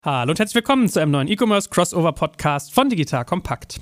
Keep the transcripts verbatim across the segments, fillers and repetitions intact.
Hallo und herzlich willkommen zu einem neuen E-Commerce Crossover Podcast von Digital Kompakt.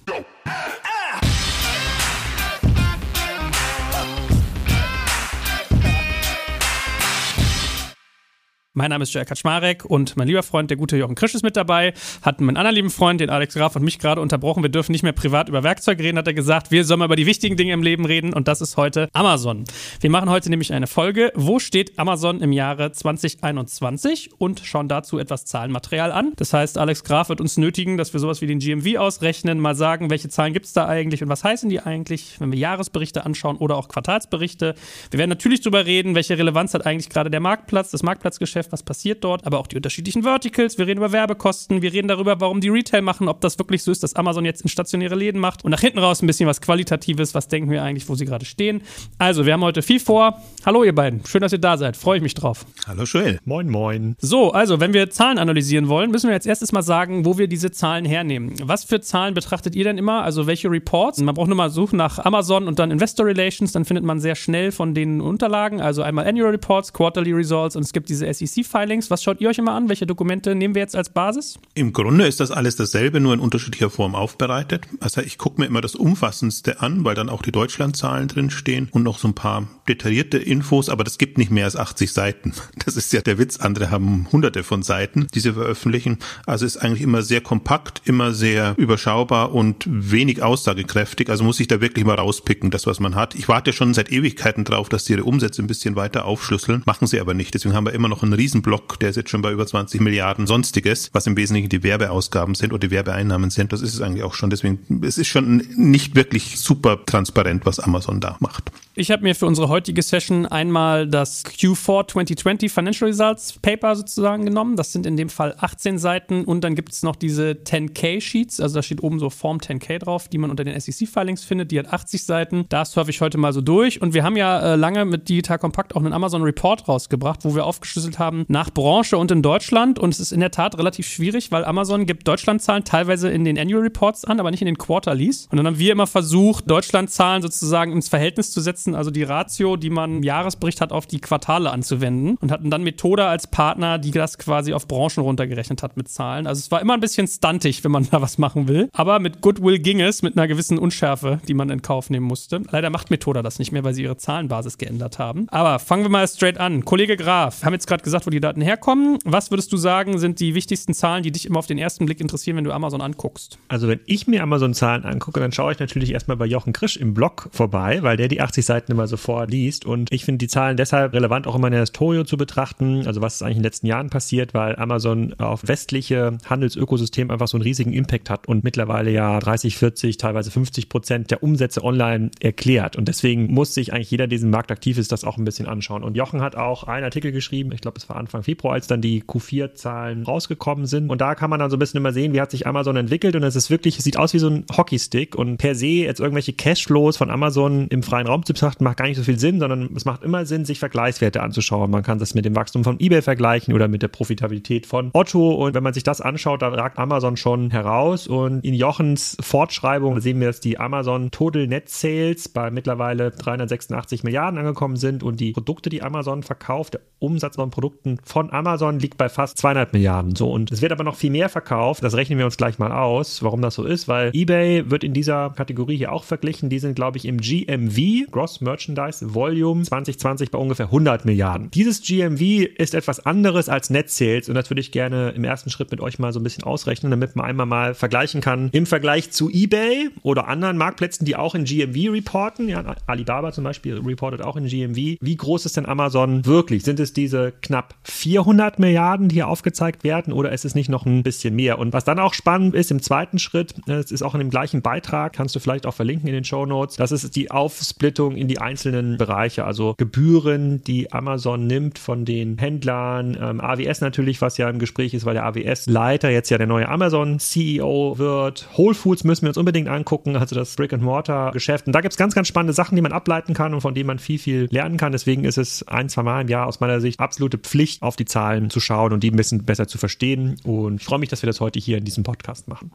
Mein Name ist Joel Kaczmarek und mein lieber Freund, der gute Jochen Krisch, ist mit dabei. Hat meinen anderen lieben Freund, den Alex Graf, und mich gerade unterbrochen. Wir dürfen nicht mehr privat über Werkzeug reden, hat er gesagt. Wir sollen mal über die wichtigen Dinge im Leben reden und das ist heute Amazon. Wir machen heute nämlich eine Folge, wo steht Amazon im Jahre zwanzig einundzwanzig und schauen dazu etwas Zahlenmaterial an. Das heißt, Alex Graf wird uns nötigen, dass wir sowas wie den G M V ausrechnen, mal sagen, welche Zahlen gibt es da eigentlich und was heißen die eigentlich, wenn wir Jahresberichte anschauen oder auch Quartalsberichte. Wir werden natürlich darüber reden, welche Relevanz hat eigentlich gerade der Marktplatz, das Marktplatzgeschäft, was passiert dort, aber auch die unterschiedlichen Verticals. Wir reden über Werbekosten, wir reden darüber, warum die Retail machen, ob das wirklich so ist, dass Amazon jetzt in stationäre Läden macht und nach hinten raus ein bisschen was Qualitatives, was denken wir eigentlich, wo sie gerade stehen. Also, wir haben heute viel vor. Hallo ihr beiden, schön, dass ihr da seid, freue ich mich drauf. Hallo Joel. Moin, moin. So, also, wenn wir Zahlen analysieren wollen, müssen wir jetzt erstes mal sagen, wo wir diese Zahlen hernehmen. Was für Zahlen betrachtet ihr denn immer? Also, welche Reports? Man braucht nur mal suchen nach Amazon und dann Investor Relations, dann findet man sehr schnell von den Unterlagen, also einmal Annual Reports, Quarterly Results und es gibt diese S E C-Filings. Was schaut ihr euch immer an? Welche Dokumente nehmen wir jetzt als Basis? Im Grunde ist das alles dasselbe, nur in unterschiedlicher Form aufbereitet. Also ich gucke mir immer das Umfassendste an, weil dann auch die Deutschlandzahlen drin stehen und noch so ein paar detaillierte Infos, aber das gibt nicht mehr als achtzig Seiten. Das ist ja der Witz. Andere haben hunderte von Seiten, die sie veröffentlichen. Also ist eigentlich immer sehr kompakt, immer sehr überschaubar und wenig aussagekräftig. Also muss ich da wirklich mal rauspicken, das, was man hat. Ich warte schon seit Ewigkeiten drauf, dass sie ihre Umsätze ein bisschen weiter aufschlüsseln. Machen sie aber nicht. Deswegen haben wir immer noch einen Riesenblock, der ist jetzt schon bei über zwanzig Milliarden Sonstiges, was im Wesentlichen die Werbeausgaben sind oder die Werbeeinnahmen sind. Das ist es eigentlich auch schon. Deswegen, es ist schon nicht wirklich super transparent, was Amazon da macht. Ich habe mir für unsere heutige Session einmal das Q vier zwanzig zwanzig Financial Results Paper sozusagen genommen. Das sind in dem Fall achtzehn Seiten und dann gibt es noch diese zehn K Sheets, also da steht oben so Form zehn K drauf, die man unter den S E C-Filings findet. Die hat achtzig Seiten. Da surfe ich heute mal so durch und wir haben ja äh, lange mit Digital Kompakt auch einen Amazon Report rausgebracht, wo wir aufgeschlüsselt haben nach Branche und in Deutschland und es ist in der Tat relativ schwierig, weil Amazon gibt Deutschlandzahlen teilweise in den Annual Reports an, aber nicht in den Quarterlies. Und dann haben wir immer versucht, Deutschlandzahlen sozusagen ins Verhältnis zu setzen, also die Ratio, die man im Jahresbericht hat, auf die Quartale anzuwenden und hatten dann Methoda als Partner, die das quasi auf Branchen runtergerechnet hat mit Zahlen. Also es war immer ein bisschen stuntig, wenn man da was machen will, aber mit Goodwill ging es, mit einer gewissen Unschärfe, die man in Kauf nehmen musste. Leider macht Methoda das nicht mehr, weil sie ihre Zahlenbasis geändert haben. Aber fangen wir mal straight an. Kollege Graf, haben jetzt gerade gesagt, wo die Daten herkommen. Was würdest du sagen, sind die wichtigsten Zahlen, die dich immer auf den ersten Blick interessieren, wenn du Amazon anguckst? Also wenn ich mir Amazon-Zahlen angucke, dann schaue ich natürlich erstmal bei Jochen Krisch im Blog vorbei, weil der die achtzig Seiten immer sofort liest und ich finde die Zahlen deshalb relevant, auch immer in der Historie zu betrachten, also was ist eigentlich in den letzten Jahren passiert, weil Amazon auf westliche Handelsökosystem einfach so einen riesigen Impact hat und mittlerweile ja dreißig, vierzig, teilweise fünfzig Prozent der Umsätze online erklärt und deswegen muss sich eigentlich jeder, der diesen Markt aktiv ist, das auch ein bisschen anschauen und Jochen hat auch einen Artikel geschrieben, ich glaube es war Anfang Februar, als dann die Q vier Zahlen rausgekommen sind und da kann man dann so ein bisschen immer sehen, wie hat sich Amazon entwickelt und es ist wirklich, es sieht aus wie so ein Hockeystick und per se jetzt irgendwelche Cashflows von Amazon im freien Raum zu betrachten, macht gar nicht so viel Sinn, sondern es macht immer Sinn, sich Vergleichswerte anzuschauen. Man kann das mit dem Wachstum von eBay vergleichen oder mit der Profitabilität von Otto und wenn man sich das anschaut, dann ragt Amazon schon heraus und in Jochens Fortschreibung sehen wir, dass die Amazon Total Net Sales bei mittlerweile dreihundertsechsundachtzig Milliarden angekommen sind und die Produkte, die Amazon verkauft, der Umsatz von Produkten von Amazon liegt bei fast zweihundert Milliarden. So, und es wird aber noch viel mehr verkauft. Das rechnen wir uns gleich mal aus, warum das so ist, weil eBay wird in dieser Kategorie hier auch verglichen. Die sind, glaube ich, im G M V, Gross Merchandise Volume zwanzig zwanzig bei ungefähr hundert Milliarden. Dieses G M V ist etwas anderes als Net Sales und das würde ich gerne im ersten Schritt mit euch mal so ein bisschen ausrechnen, damit man einmal mal vergleichen kann im Vergleich zu eBay oder anderen Marktplätzen, die auch in G M V reporten. Ja, Alibaba zum Beispiel reportet auch in G M V. Wie groß ist denn Amazon wirklich? Sind es diese knapp vierhundert Milliarden, die hier aufgezeigt werden oder ist es nicht noch ein bisschen mehr? Und was dann auch spannend ist im zweiten Schritt, das ist auch in dem gleichen Beitrag, kannst du vielleicht auch verlinken in den Shownotes, das ist die Aufsplittung in die einzelnen Bereiche, also Gebühren, die Amazon nimmt von den Händlern, ähm, A W S natürlich, was ja im Gespräch ist, weil der A W S-Leiter jetzt ja der neue Amazon-C E O wird. Whole Foods müssen wir uns unbedingt angucken, also das Brick-and-Mortar-Geschäft. Und da gibt es ganz, ganz spannende Sachen, die man ableiten kann und von denen man viel, viel lernen kann. Deswegen ist es ein, zwei Mal im Jahr aus meiner Sicht absolute Pflicht, auf die Zahlen zu schauen und die ein bisschen besser zu verstehen. Und ich freue mich, dass wir das heute hier in diesem Podcast machen.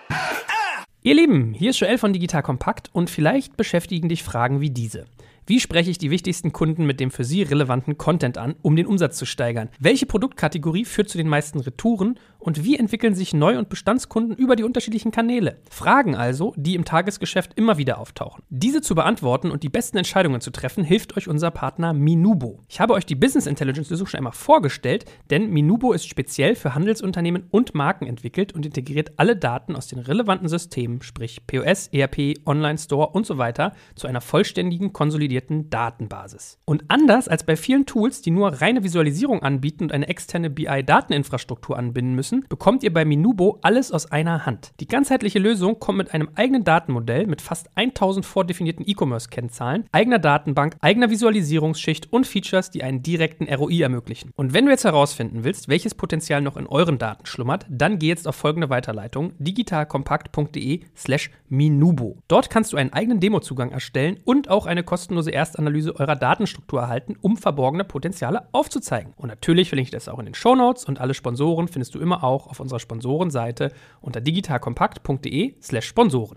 Ihr Lieben, hier ist Joel von Digital Kompakt und vielleicht beschäftigen dich Fragen wie diese. Wie spreche ich die wichtigsten Kunden mit dem für sie relevanten Content an, um den Umsatz zu steigern? Welche Produktkategorie führt zu den meisten Retouren? Und wie entwickeln sich Neu- und Bestandskunden über die unterschiedlichen Kanäle? Fragen also, die im Tagesgeschäft immer wieder auftauchen. Diese zu beantworten und die besten Entscheidungen zu treffen, hilft euch unser Partner Minubo. Ich habe euch die Business Intelligence Lösung schon einmal vorgestellt, denn Minubo ist speziell für Handelsunternehmen und Marken entwickelt und integriert alle Daten aus den relevanten Systemen, sprich P O S, E R P, Online-Store und so weiter, zu einer vollständigen, konsolidierten Datenbasis. Und anders als bei vielen Tools, die nur reine Visualisierung anbieten und eine externe B I-Dateninfrastruktur anbinden müssen, bekommt ihr bei Minubo alles aus einer Hand. Die ganzheitliche Lösung kommt mit einem eigenen Datenmodell mit fast tausend vordefinierten E-Commerce-Kennzahlen, eigener Datenbank, eigener Visualisierungsschicht und Features, die einen direkten R O I ermöglichen. Und wenn du jetzt herausfinden willst, welches Potenzial noch in euren Daten schlummert, dann geh jetzt auf folgende Weiterleitung: digitalkompakt.de slash Minubo. Dort kannst du einen eigenen Demozugang erstellen und auch eine kostenlose Erstanalyse eurer Datenstruktur erhalten, um verborgene Potenziale aufzuzeigen. Und natürlich verlinke ich das auch in den Shownotes und alle Sponsoren findest du immer auch auf unserer Sponsorenseite unter digitalkompakt.de slash Sponsoren.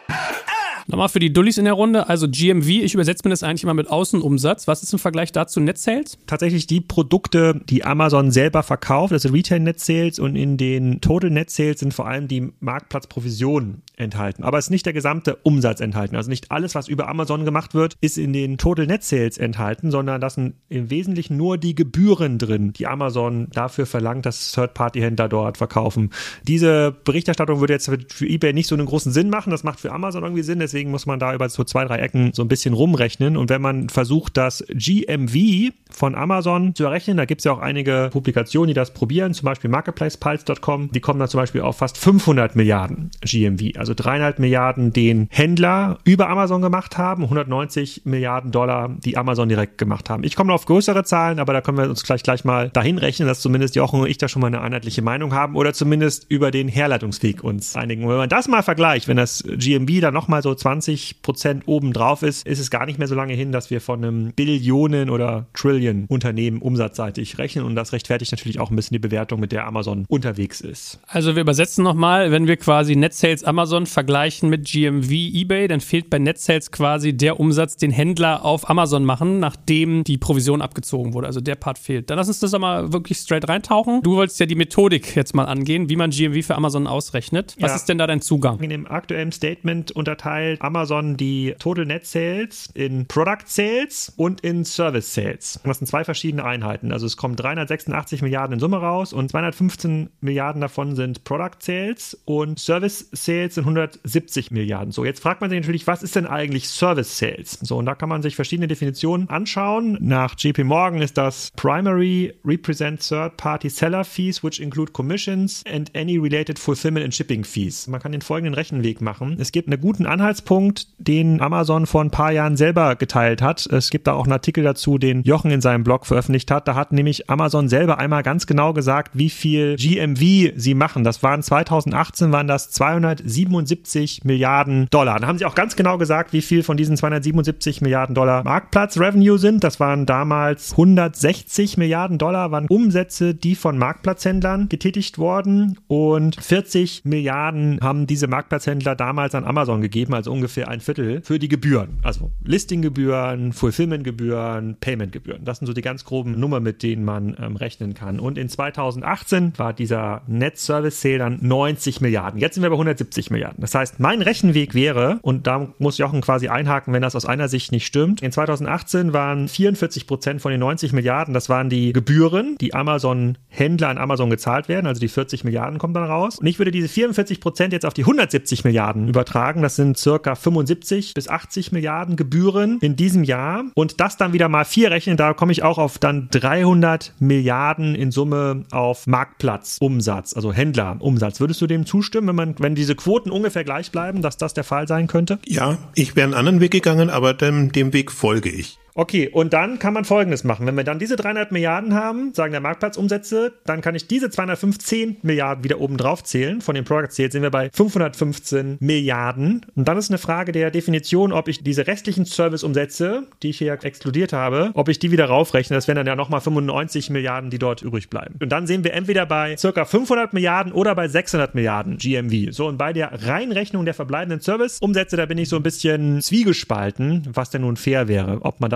Nochmal für die Dullis in der Runde, also G M V, ich übersetze mir das eigentlich immer mit Außenumsatz. Was ist im Vergleich dazu Net Sales? Tatsächlich die Produkte, die Amazon selber verkauft, also Retail Net Sales, und in den Total Net Sales sind vor allem die Marktplatzprovisionen enthalten. Aber es ist nicht der gesamte Umsatz enthalten. Also nicht alles, was über Amazon gemacht wird, ist in den Total Net Sales enthalten, sondern das sind im Wesentlichen nur die Gebühren drin, die Amazon dafür verlangt, dass Third-Party-Händler dort verkaufen. Diese Berichterstattung würde jetzt für eBay nicht so einen großen Sinn machen. Das macht für Amazon irgendwie Sinn, deswegen Deswegen muss man da über so zwei, drei Ecken so ein bisschen rumrechnen. Und wenn man versucht, das G M V von Amazon zu errechnen, da gibt es ja auch einige Publikationen, die das probieren, zum Beispiel Marketplace Pulse Punkt com, die kommen dann zum Beispiel auf fast fünfhundert Milliarden G M V, also dreieinhalb Milliarden, den Händler über Amazon gemacht haben, hundertneunzig Milliarden Dollar, die Amazon direkt gemacht haben. Ich komme noch auf größere Zahlen, aber da können wir uns gleich gleich mal dahin rechnen, dass zumindest Jochen und ich da schon mal eine einheitliche Meinung haben oder zumindest über den Herleitungsweg uns einigen. Und wenn man das mal vergleicht, wenn das G M V dann nochmal so zwanzig Prozent oben drauf ist, ist es gar nicht mehr so lange hin, dass wir von einem Billionen- oder Trillion-Unternehmen umsatzseitig rechnen, und das rechtfertigt natürlich auch ein bisschen die Bewertung, mit der Amazon unterwegs ist. Also wir übersetzen nochmal, wenn wir quasi Net Sales Amazon vergleichen mit G M V eBay, dann fehlt bei Net Sales quasi der Umsatz, den Händler auf Amazon machen, nachdem die Provision abgezogen wurde. Also der Part fehlt. Dann lass uns das mal wirklich straight reintauchen. Du wolltest ja die Methodik jetzt mal angehen, wie man G M V für Amazon ausrechnet. Was ja. ist denn da dein Zugang? In dem aktuellen Statement unterteilt Amazon die Total Net Sales in Product Sales und in Service Sales. Das sind zwei verschiedene Einheiten. Also es kommen dreihundertsechsundachtzig Milliarden in Summe raus und zweihundertfünfzehn Milliarden davon sind Product Sales und Service Sales sind hundertsiebzig Milliarden. So, jetzt fragt man sich natürlich, was ist denn eigentlich Service Sales? So, und da kann man sich verschiedene Definitionen anschauen. Nach J P Morgan ist das Primary Represent Third-Party Seller Fees, which include Commissions and any related Fulfillment and Shipping Fees. Man kann den folgenden Rechenweg machen. Es gibt einen guten Anhaltspunkt, den Amazon vor ein paar Jahren selber geteilt hat. Es gibt da auch einen Artikel dazu, den Jochen in seinem Blog veröffentlicht hat. Da hat nämlich Amazon selber einmal ganz genau gesagt, wie viel G M V sie machen. Das waren zweitausendachtzehn waren das zweihundertsiebenundsiebzig Milliarden Dollar. Da haben sie auch ganz genau gesagt, wie viel von diesen zweihundertsiebenundsiebzig Milliarden Dollar Marktplatz-Revenue sind. Das waren damals hundertsechzig Milliarden Dollar, waren Umsätze, die von Marktplatzhändlern getätigt wurden, und vierzig Milliarden haben diese Marktplatzhändler damals an Amazon gegeben, also ungefähr ein Viertel für die Gebühren. Also Listinggebühren, Fulfillmentgebühren, Paymentgebühren. Das sind so die ganz groben Nummern, mit denen man ähm, rechnen kann. Und in zweitausendachtzehn war dieser Net Service Sale dann neunzig Milliarden. Jetzt sind wir bei hundertsiebzig Milliarden. Das heißt, mein Rechenweg wäre, und da muss Jochen quasi einhaken, wenn das aus einer Sicht nicht stimmt, in zweitausendachtzehn waren vierundvierzig Prozent von den neunzig Milliarden, das waren die Gebühren, die Amazon-Händler an Amazon gezahlt werden, also die vierzig Milliarden kommen dann raus. Und ich würde diese vierundvierzig Prozent jetzt auf die hundertsiebzig Milliarden übertragen. Das sind circa fünfundsiebzig bis achtzig Milliarden Gebühren in diesem Jahr, und das dann wieder mal vier rechnen, da komme ich auch auf dann dreihundert Milliarden in Summe auf Marktplatzumsatz, also Händlerumsatz. Würdest du dem zustimmen, wenn man, wenn diese Quoten ungefähr gleich bleiben, dass das der Fall sein könnte? Ja, ich wäre einen anderen Weg gegangen, aber dem, dem Weg folge ich. Okay, und dann kann man Folgendes machen. Wenn wir dann diese dreihundert Milliarden haben, sagen der Marktplatzumsätze, dann kann ich diese zweihundertfünfzehn Milliarden wieder oben drauf zählen. Von den Product Sales sind wir bei fünfhundertfünfzehn Milliarden. Und dann ist eine Frage der Definition, ob ich diese restlichen Serviceumsätze, die ich hier exkludiert habe, ob ich die wieder raufrechne. Das wären dann ja nochmal fünfundneunzig Milliarden, die dort übrig bleiben. Und dann sehen wir entweder bei circa fünfhundert Milliarden oder bei sechshundert Milliarden G M V. So, und bei der Reinrechnung der verbleibenden Serviceumsätze, da bin ich so ein bisschen zwiegespalten, was denn nun fair wäre. Ob man das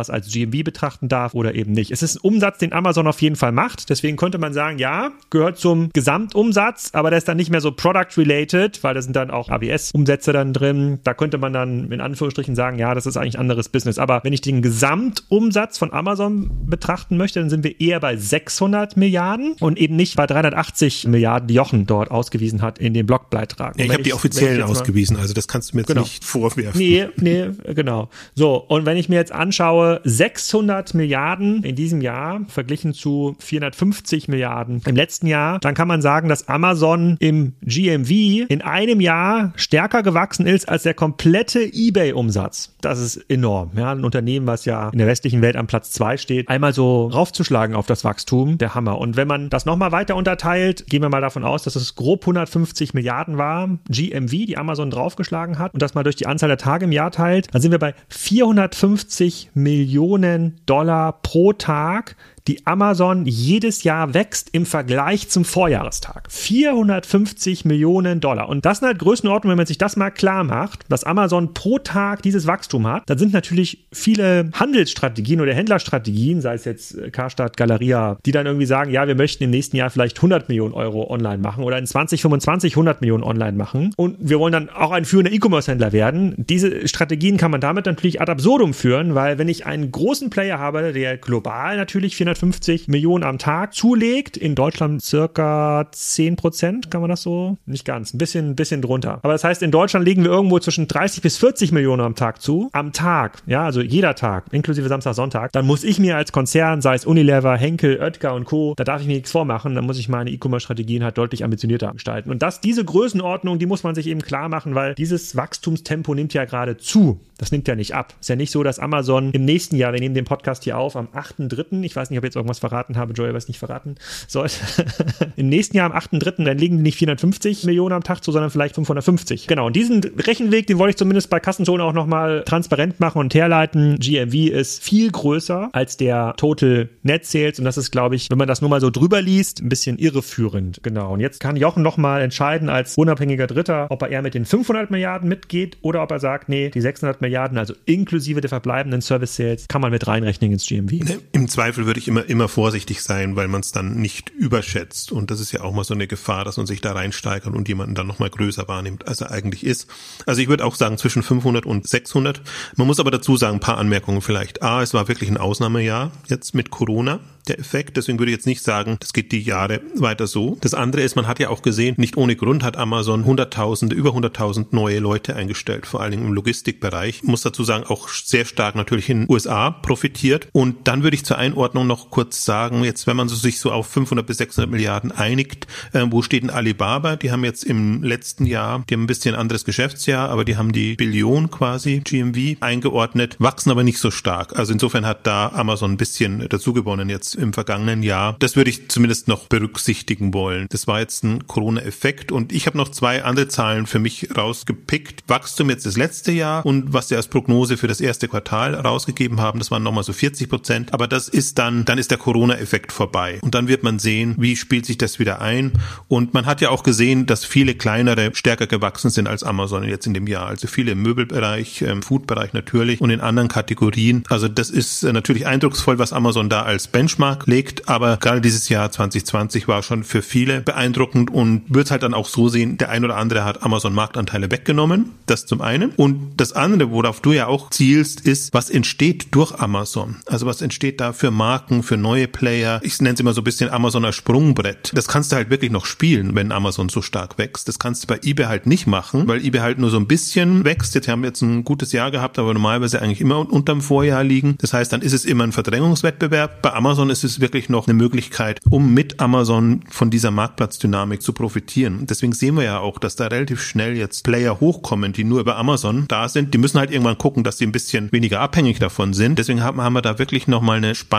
das als G M V betrachten darf oder eben nicht. Es ist ein Umsatz, den Amazon auf jeden Fall macht. Deswegen könnte man sagen, ja, gehört zum Gesamtumsatz, aber der ist dann nicht mehr so product-related, weil da sind dann auch A W S-Umsätze dann drin. Da könnte man dann in Anführungsstrichen sagen, ja, das ist eigentlich ein anderes Business. Aber wenn ich den Gesamtumsatz von Amazon betrachten möchte, dann sind wir eher bei sechshundert Milliarden und eben nicht bei dreihundertachtzig Milliarden, die Jochen dort ausgewiesen hat in dem Blogbeitrag. Ja, ich habe die offiziellen ausgewiesen, also das kannst du mir jetzt genau. nicht vorwerfen. Nee, nee, genau. So, und wenn ich mir jetzt anschaue, sechshundert Milliarden in diesem Jahr verglichen zu vierhundertfünfzig Milliarden im letzten Jahr, dann kann man sagen, dass Amazon im G M V in einem Jahr stärker gewachsen ist als der komplette eBay-Umsatz. Das ist enorm. Ja, ein Unternehmen, was ja in der westlichen Welt am Platz zwei steht, einmal so raufzuschlagen auf das Wachstum, der Hammer. Und wenn man das nochmal weiter unterteilt, gehen wir mal davon aus, dass es grob hundertfünfzig Milliarden war, G M V, die Amazon draufgeschlagen hat, und das mal durch die Anzahl der Tage im Jahr teilt, dann sind wir bei vierhundertfünfzig Millionen Dollar pro Tag, die Amazon jedes Jahr wächst im Vergleich zum Vorjahrestag. vierhundertfünfzig Millionen Dollar. Und das sind halt Größenordnungen, wenn man sich das mal klar macht, dass Amazon pro Tag dieses Wachstum hat, dann sind natürlich viele Handelsstrategien oder Händlerstrategien, sei es jetzt Karstadt, Galeria, die dann irgendwie sagen, ja, wir möchten im nächsten Jahr vielleicht hundert Millionen Euro online machen oder in zwanzig fünfundzwanzig hundert Millionen online machen und wir wollen dann auch ein führender E-Commerce-Händler werden. Diese Strategien kann man damit natürlich ad absurdum führen, weil wenn ich einen großen Player habe, der global natürlich vierhundertfünfzig Millionen am Tag zulegt, in Deutschland circa zehn Prozent, kann man das so? Nicht ganz, ein bisschen, ein bisschen drunter. Aber das heißt, in Deutschland legen wir irgendwo zwischen dreißig bis vierzig Millionen am Tag zu, am Tag, ja, also jeder Tag, inklusive Samstag, Sonntag, dann muss ich mir als Konzern, sei es Unilever, Henkel, Oetker und Co., da darf ich mir nichts vormachen, dann muss ich meine E-Commerce-Strategien halt deutlich ambitionierter gestalten. Und das, diese Größenordnung, die muss man sich eben klar machen, weil dieses Wachstumstempo nimmt ja gerade zu. Das nimmt ja nicht ab. Ist ja nicht so, dass Amazon im nächsten Jahr, wir nehmen den Podcast hier auf, am achten dritten, ich weiß nicht, ob ich jetzt irgendwas verraten habe, Joy, was nicht verraten sollte. Im nächsten Jahr am achten dritten, dann legen die nicht vierhundertfünfzig Millionen am Tag zu, sondern vielleicht fünfhundertfünfzig. Genau, und diesen Rechenweg, den wollte ich zumindest bei Kassenzone auch nochmal transparent machen und herleiten. G M V ist viel größer als der Total Net Sales und das ist, glaube ich, wenn man das nur mal so drüber liest, ein bisschen irreführend. Genau, und jetzt kann Jochen nochmal entscheiden als unabhängiger Dritter, ob er eher mit den fünfhundert Milliarden mitgeht oder ob er sagt, nee, die sechshundert Milliarden, also inklusive der verbleibenden Service Sales, kann man mit reinrechnen ins G M V. Im Zweifel würde ich immer, immer vorsichtig sein, weil man es dann nicht überschätzt. Und das ist ja auch mal so eine Gefahr, dass man sich da reinsteigert und jemanden dann nochmal größer wahrnimmt, als er eigentlich ist. Also ich würde auch sagen zwischen fünfhundert und sechshundert. Man muss aber dazu sagen, ein paar Anmerkungen vielleicht. A, es war wirklich ein Ausnahmejahr jetzt mit Corona, der Effekt. Deswegen würde ich jetzt nicht sagen, das geht die Jahre weiter so. Das andere ist, man hat ja auch gesehen, nicht ohne Grund hat Amazon hunderttausende, über hunderttausend neue Leute eingestellt, vor allen Dingen im Logistikbereich. Ich muss dazu sagen, auch sehr stark natürlich in den U S A profitiert. Und dann würde ich zur Einordnung noch kurz sagen, jetzt wenn man so sich so auf fünfhundert bis sechshundert Milliarden einigt, äh, wo steht denn Alibaba? Die haben jetzt im letzten Jahr, die haben ein bisschen anderes Geschäftsjahr, aber die haben die Billion quasi G M V eingeordnet, wachsen aber nicht so stark. Also insofern hat da Amazon ein bisschen dazu gewonnen jetzt im vergangenen Jahr. Das würde ich zumindest noch berücksichtigen wollen. Das war jetzt ein Corona-Effekt und ich habe noch zwei andere Zahlen für mich rausgepickt. Wachstum jetzt das letzte Jahr und was sie als Prognose für das erste Quartal rausgegeben haben, das waren nochmal so vierzig Prozent, aber das ist dann, dann ist der Corona-Effekt vorbei und dann wird man sehen, wie spielt sich das wieder ein und man hat ja auch gesehen, dass viele kleinere stärker gewachsen sind als Amazon jetzt in dem Jahr, also viele im Möbelbereich, im Foodbereich natürlich und in anderen Kategorien. Also das ist natürlich eindrucksvoll, was Amazon da als Benchmark legt, aber gerade dieses Jahr zwanzig zwanzig war schon für viele beeindruckend und wird es halt dann auch so sehen, der ein oder andere hat Amazon Marktanteile weggenommen, das zum einen. Und das andere, worauf du ja auch zielst, ist, was entsteht durch Amazon? Also was entsteht da für Marken, für neue Player? Ich nenne es immer so ein bisschen Amazon als Sprungbrett. Das kannst du halt wirklich noch spielen, wenn Amazon so stark wächst. Das kannst du bei eBay halt nicht machen, weil eBay halt nur so ein bisschen wächst. Jetzt haben wir jetzt ein gutes Jahr gehabt, aber normalerweise eigentlich immer unterm Vorjahr liegen. Das heißt, dann ist es immer ein Verdrängungswettbewerb. Bei Amazon ist es wirklich noch eine Möglichkeit, um mit Amazon von dieser Marktplatzdynamik zu profitieren. Deswegen sehen wir ja auch, dass da relativ schnell jetzt Player hochkommen, die nur über Amazon da sind. Die müssen halt irgendwann gucken, dass sie ein bisschen weniger abhängig davon sind. Deswegen haben, haben wir da wirklich nochmal eine spannende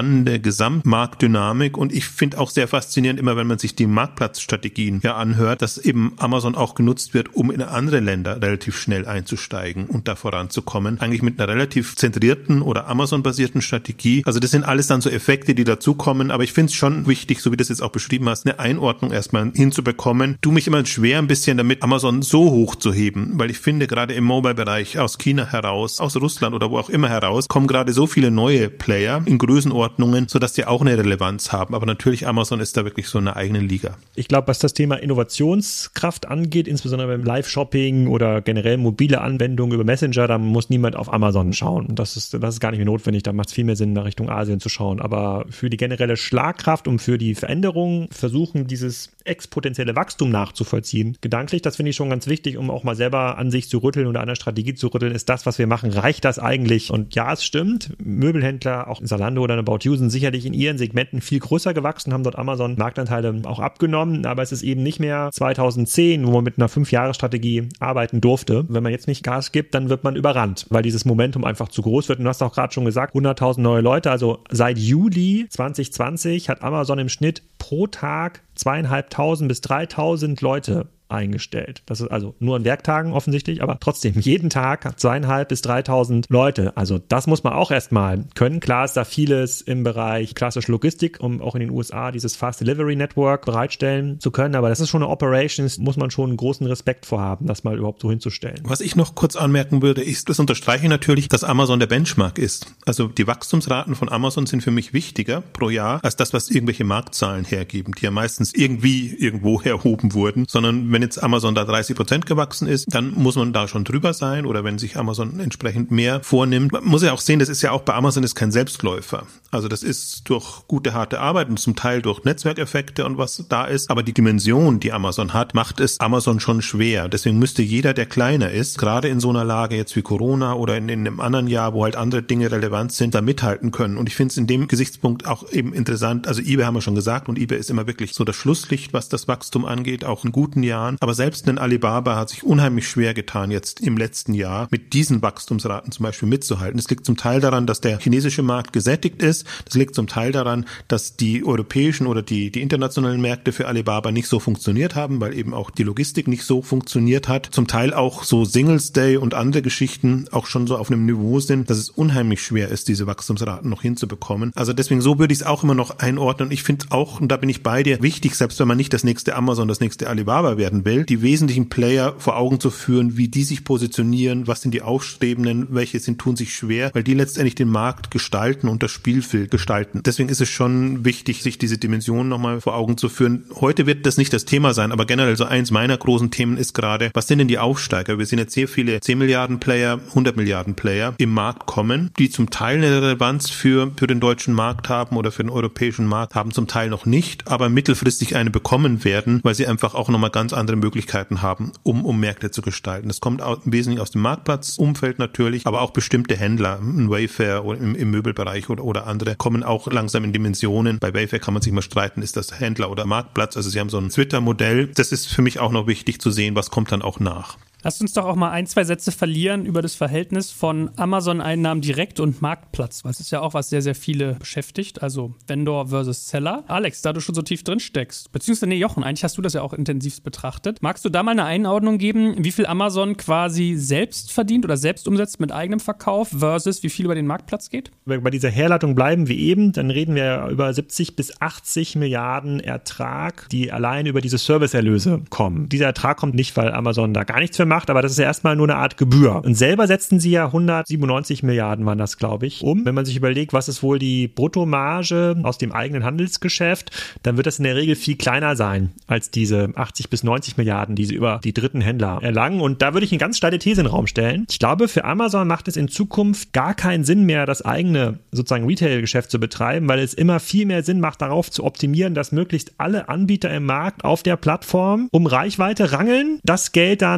Gesamtmarktdynamik und ich finde auch sehr faszinierend immer, wenn man sich die Marktplatzstrategien ja anhört, dass eben Amazon auch genutzt wird, um in andere Länder relativ schnell einzusteigen und da voranzukommen. Eigentlich mit einer relativ zentrierten oder Amazon-basierten Strategie. Also das sind alles dann so Effekte, die dazukommen, aber ich finde es schon wichtig, so wie du das jetzt auch beschrieben hast, eine Einordnung erstmal hinzubekommen. Du mich immer schwer ein bisschen damit, Amazon so hoch zu heben, weil ich finde, gerade im Mobile-Bereich aus China heraus, aus Russland oder wo auch immer heraus, kommen gerade so viele neue Player in Größenordnungen, sodass die auch eine Relevanz haben. Aber natürlich, Amazon ist da wirklich so in einer eigenen Liga. Ich glaube, was das Thema Innovationskraft angeht, insbesondere beim Live-Shopping oder generell mobile Anwendungen über Messenger, da muss niemand auf Amazon schauen. Das ist, das ist gar nicht mehr notwendig. Da macht es viel mehr Sinn, nach Richtung Asien zu schauen. Aber für die generelle Schlagkraft und für die Veränderung versuchen, dieses exponentielle Wachstum nachzuvollziehen. Gedanklich, das finde ich schon ganz wichtig, um auch mal selber an sich zu rütteln oder an der Strategie zu rütteln. Ist das, was wir machen, reicht das eigentlich? Und ja, es stimmt. Möbelhändler, auch Zalando oder About You, sind sicherlich in ihren Segmenten viel größer gewachsen, haben dort Amazon Marktanteile auch abgenommen. Aber es ist eben nicht mehr zweitausendzehn, wo man mit einer fünf-Jahres-Strategie arbeiten durfte. Wenn man jetzt nicht Gas gibt, dann wird man überrannt, weil dieses Momentum einfach zu groß wird. Und du hast auch gerade schon gesagt, hunderttausend neue Leute. Also seit Juli zwanzig zwanzig hat Amazon im Schnitt pro Tag zweieinhalbtausend bis dreitausend Leute eingestellt. Das ist also nur an Werktagen offensichtlich, aber trotzdem jeden Tag zweieinhalb bis dreitausend Leute. Also das muss man auch erstmal können. Klar ist da vieles im Bereich klassische Logistik, um auch in den U S A dieses Fast Delivery Network bereitstellen zu können, aber das ist schon eine Operation, muss man schon einen großen Respekt vorhaben, das mal überhaupt so hinzustellen. Was ich noch kurz anmerken würde, ist, das unterstreiche ich natürlich, dass Amazon der Benchmark ist. Also die Wachstumsraten von Amazon sind für mich wichtiger pro Jahr als das, was irgendwelche Marktzahlen hergeben, die ja meistens irgendwie irgendwo erhoben wurden, sondern wenn jetzt Amazon da dreißig Prozent gewachsen ist, dann muss man da schon drüber sein oder wenn sich Amazon entsprechend mehr vornimmt. Man muss ja auch sehen, das ist ja auch bei Amazon ist kein Selbstläufer. Also das ist durch gute, harte Arbeit und zum Teil durch Netzwerkeffekte und was da ist. Aber die Dimension, die Amazon hat, macht es Amazon schon schwer. Deswegen müsste jeder, der kleiner ist, gerade in so einer Lage jetzt wie Corona oder in, in einem anderen Jahr, wo halt andere Dinge relevant sind, da mithalten können. Und ich finde es in dem Gesichtspunkt auch eben interessant. Also eBay haben wir schon gesagt und eBay ist immer wirklich so das Schlusslicht, was das Wachstum angeht, auch in guten Jahren. Aber selbst ein Alibaba hat sich unheimlich schwer getan, jetzt im letzten Jahr mit diesen Wachstumsraten zum Beispiel mitzuhalten. Das liegt zum Teil daran, dass der chinesische Markt gesättigt ist. Das liegt zum Teil daran, dass die europäischen oder die, die internationalen Märkte für Alibaba nicht so funktioniert haben, weil eben auch die Logistik nicht so funktioniert hat. Zum Teil auch so Singles Day und andere Geschichten auch schon so auf einem Niveau sind, dass es unheimlich schwer ist, diese Wachstumsraten noch hinzubekommen. Also deswegen, so würde ich es auch immer noch einordnen. Ich finde auch, und da bin ich bei dir, wichtig, selbst wenn man nicht das nächste Amazon, das nächste Alibaba werden will, die wesentlichen Player vor Augen zu führen, wie die sich positionieren, was sind die Aufstrebenden, welche sind, tun sich schwer, weil die letztendlich den Markt gestalten und das Spielfeld gestalten. Deswegen ist es schon wichtig, sich diese Dimension nochmal vor Augen zu führen. Heute wird das nicht das Thema sein, aber generell so eins meiner großen Themen ist gerade, was sind denn die Aufsteiger? Wir sehen jetzt sehr viele zehn Milliarden Player, hundert Milliarden Player im Markt kommen, die zum Teil eine Relevanz für, für den deutschen Markt haben oder für den europäischen Markt haben, zum Teil noch nicht, aber mittelfristig eine bekommen werden, weil sie einfach auch nochmal ganz andere Möglichkeiten haben, um, um Märkte zu gestalten. Das kommt auch im Wesentlichen aus dem Marktplatzumfeld natürlich, aber auch bestimmte Händler, in Wayfair oder im, im Möbelbereich oder, oder andere, kommen auch langsam in Dimensionen. Bei Wayfair kann man sich mal streiten, ist das Händler oder Marktplatz? Also sie haben so ein Twitter-Modell. Das ist für mich auch noch wichtig zu sehen, was kommt dann auch nach. Lass uns doch auch mal ein, zwei Sätze verlieren über das Verhältnis von Amazon-Einnahmen direkt und Marktplatz, weil es ist ja auch was sehr, sehr viele beschäftigt, also Vendor versus Seller. Alex, da du schon so tief drin steckst, beziehungsweise nee, Jochen, eigentlich hast du das ja auch intensiv betrachtet. Magst du da mal eine Einordnung geben, wie viel Amazon quasi selbst verdient oder selbst umsetzt mit eigenem Verkauf versus wie viel über den Marktplatz geht? Wenn wir bei dieser Herleitung bleiben wie eben, dann reden wir über siebzig bis achtzig Milliarden Ertrag, die allein über diese Serviceerlöse kommen. Dieser Ertrag kommt nicht, weil Amazon da gar nichts für macht, aber das ist ja erstmal nur eine Art Gebühr. Und selber setzten sie ja hundertsiebenundneunzig Milliarden waren das, glaube ich, um. Wenn man sich überlegt, was ist wohl die Bruttomarge aus dem eigenen Handelsgeschäft, dann wird das in der Regel viel kleiner sein als diese achtzig bis neunzig Milliarden, die sie über die dritten Händler erlangen. Und da würde ich eine ganz steile These in den Raum stellen. Ich glaube, für Amazon macht es in Zukunft gar keinen Sinn mehr, das eigene sozusagen Retail-Geschäft zu betreiben, weil es immer viel mehr Sinn macht, darauf zu optimieren, dass möglichst alle Anbieter im Markt auf der Plattform um Reichweite rangeln, das Geld dann wie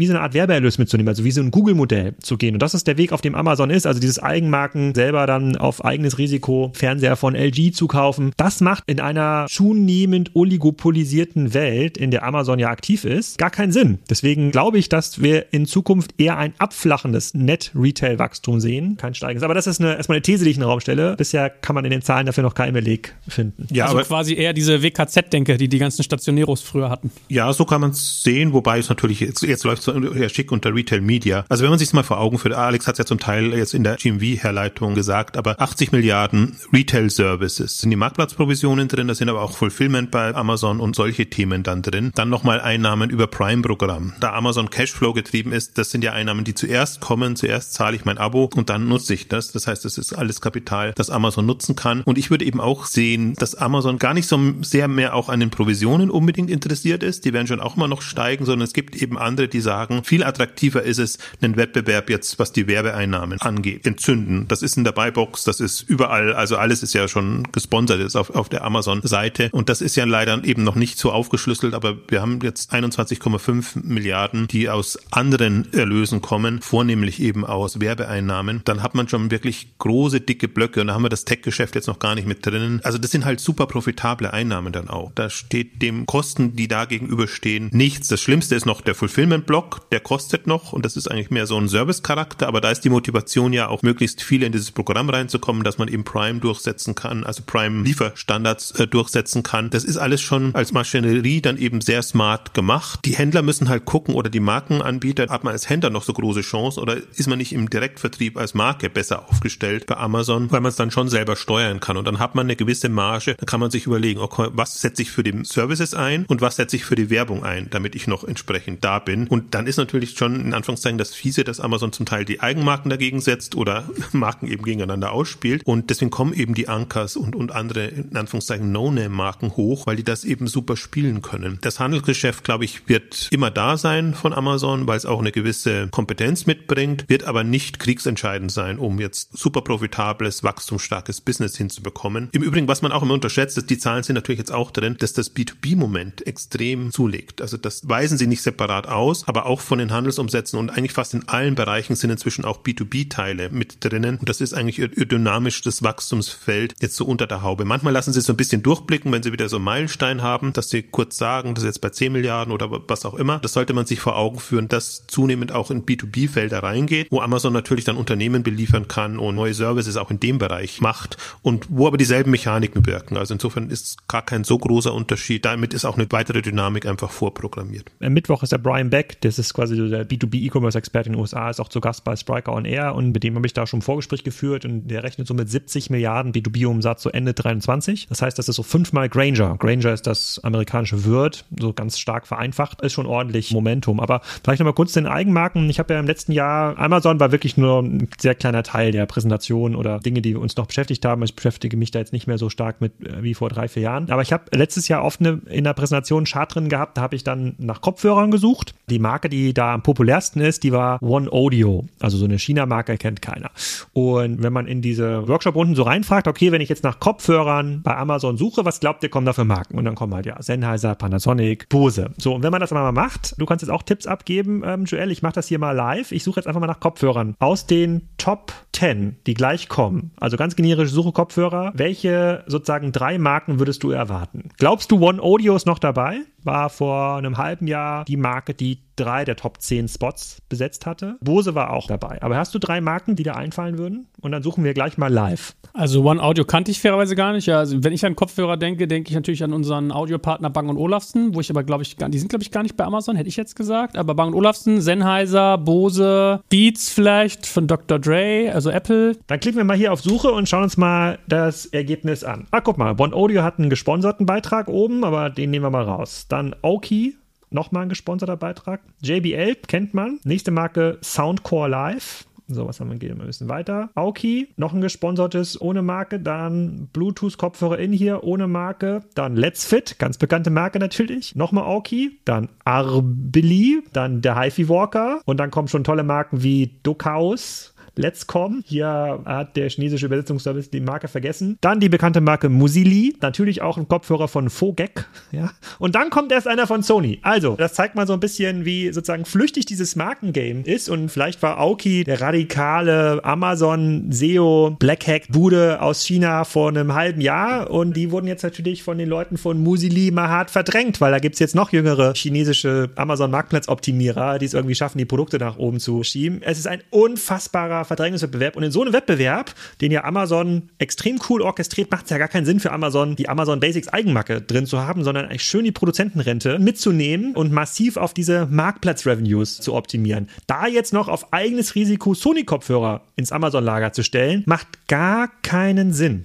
so eine Art Werbeerlös mitzunehmen, also wie so ein Google-Modell zu gehen. Und das ist der Weg, auf dem Amazon ist, also dieses Eigenmarken selber dann auf eigenes Risiko Fernseher von L G zu kaufen. Das macht in einer zunehmend oligopolisierten Welt, in der Amazon ja aktiv ist, gar keinen Sinn. Deswegen glaube ich, dass wir in Zukunft eher ein abflachendes Net-Retail-Wachstum sehen, kein steigendes. Aber das ist eine, erstmal eine These, die ich in den Raum stelle. Bisher kann man in den Zahlen dafür noch keinen Beleg finden. Ja, also aber quasi eher diese W K Z-Denke, die die ganzen Stationeros früher hatten. Ja, so kann man es sehen, wobei es natürlich, jetzt, jetzt läuft es so schick unter Retail Media. Also wenn man sich es mal vor Augen führt, Alex hat es ja zum Teil jetzt in der G M V-Herleitung gesagt, aber achtzig Milliarden Retail-Services, sind die Marktplatzprovisionen drin, da sind aber auch Fulfillment bei Amazon und solche Themen dann drin. Dann nochmal Einnahmen über Prime-Programm. Da Amazon Cashflow getrieben ist, das sind ja Einnahmen, die zuerst kommen, zuerst zahle ich mein Abo und dann nutze ich das. Das heißt, das ist alles Kapital, das Amazon nutzen kann. Und ich würde eben auch sehen, dass Amazon gar nicht so sehr mehr auch an den Provisionen unbedingt interessiert ist. Die werden schon auch immer noch steigen, sondern es gibt eben andere, die sagen, viel attraktiver ist es, einen Wettbewerb jetzt, was die Werbeeinnahmen angeht, entzünden. Das ist in der Buybox, das ist überall, also alles ist ja schon gesponsert ist auf, auf der Amazon-Seite und das ist ja leider eben noch nicht so aufgeschlüsselt, aber wir haben jetzt einundzwanzig Komma fünf Milliarden, die aus anderen Erlösen kommen, vornehmlich eben aus Werbeeinnahmen. Dann hat man schon wirklich große, dicke Blöcke und da haben wir das Tech-Geschäft jetzt noch gar nicht mit drinnen. Also das sind halt super profitable Einnahmen dann auch. Da steht dem Kosten, die da gegenüberstehen, nichts. Das Schlimmste ist noch der Fulfillment-Block, der kostet noch und das ist eigentlich mehr so ein Service-Charakter, aber da ist die Motivation ja auch möglichst viele in dieses Programm reinzukommen, dass man eben Prime durchsetzen kann, also Prime-Lieferstandards äh, durchsetzen kann. Das ist alles schon als Maschinerie dann eben sehr smart gemacht. Die Händler müssen halt gucken oder die Markenanbieter, hat man als Händler noch so große Chance oder ist man nicht im Direktvertrieb als Marke besser aufgestellt bei Amazon, weil man es dann schon selber steuern kann und dann hat man eine gewisse Marge, da kann man sich überlegen, okay, was setze ich für die Services ein und was setze ich für die Werbung ein, damit ich noch entsprechend da bin. Und dann ist natürlich schon in Anführungszeichen das Fiese, dass Amazon zum Teil die Eigenmarken dagegen setzt oder Marken eben gegeneinander ausspielt und deswegen kommen eben die Ankers und, und andere in Anführungszeichen No-Name-Marken hoch, weil die das eben super spielen können. Das Handelsgeschäft, glaube ich, wird immer da sein von Amazon, weil es auch eine gewisse Kompetenz mitbringt, wird aber nicht kriegsentscheidend sein, um jetzt super profitables, wachstumsstarkes Business hinzubekommen. Im Übrigen, was man auch immer unterschätzt, ist, die Zahlen sind natürlich jetzt auch drin, dass das B zwei B-Moment extrem zulegt. Also das weisen sie nicht separat aus, aber auch von den Handelsumsätzen und eigentlich fast in allen Bereichen sind inzwischen auch B zwei B-Teile mit drinnen. Und das ist eigentlich ihr, ihr dynamisches Wachstumsfeld jetzt so unter der Haube. Manchmal lassen sie es so ein bisschen durchblicken, wenn sie wieder so einen Meilenstein haben, dass sie kurz sagen, das ist jetzt bei zehn Milliarden oder was auch immer. Das sollte man sich vor Augen führen, dass zunehmend auch in B zwei B-Felder reingeht, wo Amazon natürlich dann Unternehmen beliefern kann und neue Services auch in dem Bereich macht und wo aber dieselben Mechaniken wirken. Also insofern ist gar kein so großer Unterschied. Damit ist auch eine weitere Dynamik einfach vorprogrammiert. Am Mittwoch ist der Brian Beck, das ist quasi so der B zwei B-E-Commerce-Experte in den U S A, ist auch zu Gast bei Spryker on Air und mit dem habe ich da schon ein Vorgespräch geführt und der rechnet so mit siebzig Milliarden B zwei B-Umsatz so Ende dreiundzwanzig. Das heißt, das ist so fünfmal Grainger. Grainger ist das amerikanische Word, so ganz stark vereinfacht, ist schon ordentlich Momentum. Aber vielleicht nochmal kurz zu den Eigenmarken. Ich habe ja im letzten Jahr, Amazon war wirklich nur ein sehr kleiner Teil der Präsentation oder Dinge, die uns noch beschäftigt haben. Ich beschäftige mich da jetzt nicht mehr so stark mit wie vor drei, vier Jahren. Aber ich habe letztes Jahr oft eine, in der Präsentation einen Chart drin gehabt, da habe ich dann nach Kopfhörern gesucht. Die Marke, die da am populärsten ist, die war One Audio. Also so eine China-Marke kennt keiner. Und wenn man in diese Workshop-Runden so reinfragt, okay, wenn ich jetzt nach Kopfhörern bei Amazon suche, was glaubt ihr, kommen da für Marken? Und dann kommen halt ja Sennheiser, Panasonic, Bose. So, und wenn man das mal macht, du kannst jetzt auch Tipps abgeben, ähm, Joel, ich mache das hier mal live. Ich suche jetzt einfach mal nach Kopfhörern. Aus den Top zehn, die gleich kommen, also ganz generische Suche Kopfhörer, welche sozusagen drei Marken würdest du erwarten? Glaubst du, One Audio ist noch dabei? War vor einem halben Jahr die Marke, die drei der Top zehn Spots besetzt hatte. Bose war auch dabei. Aber hast du drei Marken, die da einfallen würden? Und dann suchen wir gleich mal live. Also One Audio kannte ich fairerweise gar nicht. Ja, also wenn ich an Kopfhörer denke, denke ich natürlich an unseren Audiopartner Bang und Olufsen, wo ich aber glaube ich, die sind glaube ich gar nicht bei Amazon, hätte ich jetzt gesagt. Aber Bang und Olufsen, Sennheiser, Bose, Beats vielleicht von Doktor Dre, also Apple. Dann klicken wir mal hier auf Suche und schauen uns mal das Ergebnis an. Ah, guck mal, One Audio hat einen gesponserten Beitrag oben, aber den nehmen wir mal raus. Dann Oki, nochmal ein gesponserter Beitrag. J B L kennt man. Nächste Marke Soundcore Live. So, was haben wir? Gehen wir ein bisschen weiter. Aoki, noch ein gesponsertes ohne Marke. Dann Bluetooth-Kopfhörer in hier ohne Marke. Dann Let's Fit, ganz bekannte Marke natürlich. Nochmal Aoki. Dann Arbili. Dann der HiFi Walker. Und dann kommen schon tolle Marken wie Duckhaus, Letscom. Hier hat der chinesische Übersetzungsservice die Marke vergessen. Dann die bekannte Marke Musili. Natürlich auch ein Kopfhörer von Fogek. Ja. Und dann kommt erst einer von Sony. Also, das zeigt mal so ein bisschen, wie sozusagen flüchtig dieses Markengame ist. Und vielleicht war Aoki der radikale Amazon S E O Black Hack Bude aus China vor einem halben Jahr. Und die wurden jetzt natürlich von den Leuten von Musili mal hart verdrängt, weil da gibt es jetzt noch jüngere chinesische Amazon-Marktplatzoptimierer, die es irgendwie schaffen, die Produkte nach oben zu schieben. Es ist ein unfassbarer Verdrängungswettbewerb. Und in so einem Wettbewerb, den ja Amazon extrem cool orchestriert, macht es ja gar keinen Sinn für Amazon, die Amazon Basics Eigenmarke drin zu haben, sondern eigentlich schön die Produzentenrente mitzunehmen und massiv auf diese Marktplatz-Revenues zu optimieren. Da jetzt noch auf eigenes Risiko Sony-Kopfhörer ins Amazon-Lager zu stellen, macht gar keinen Sinn.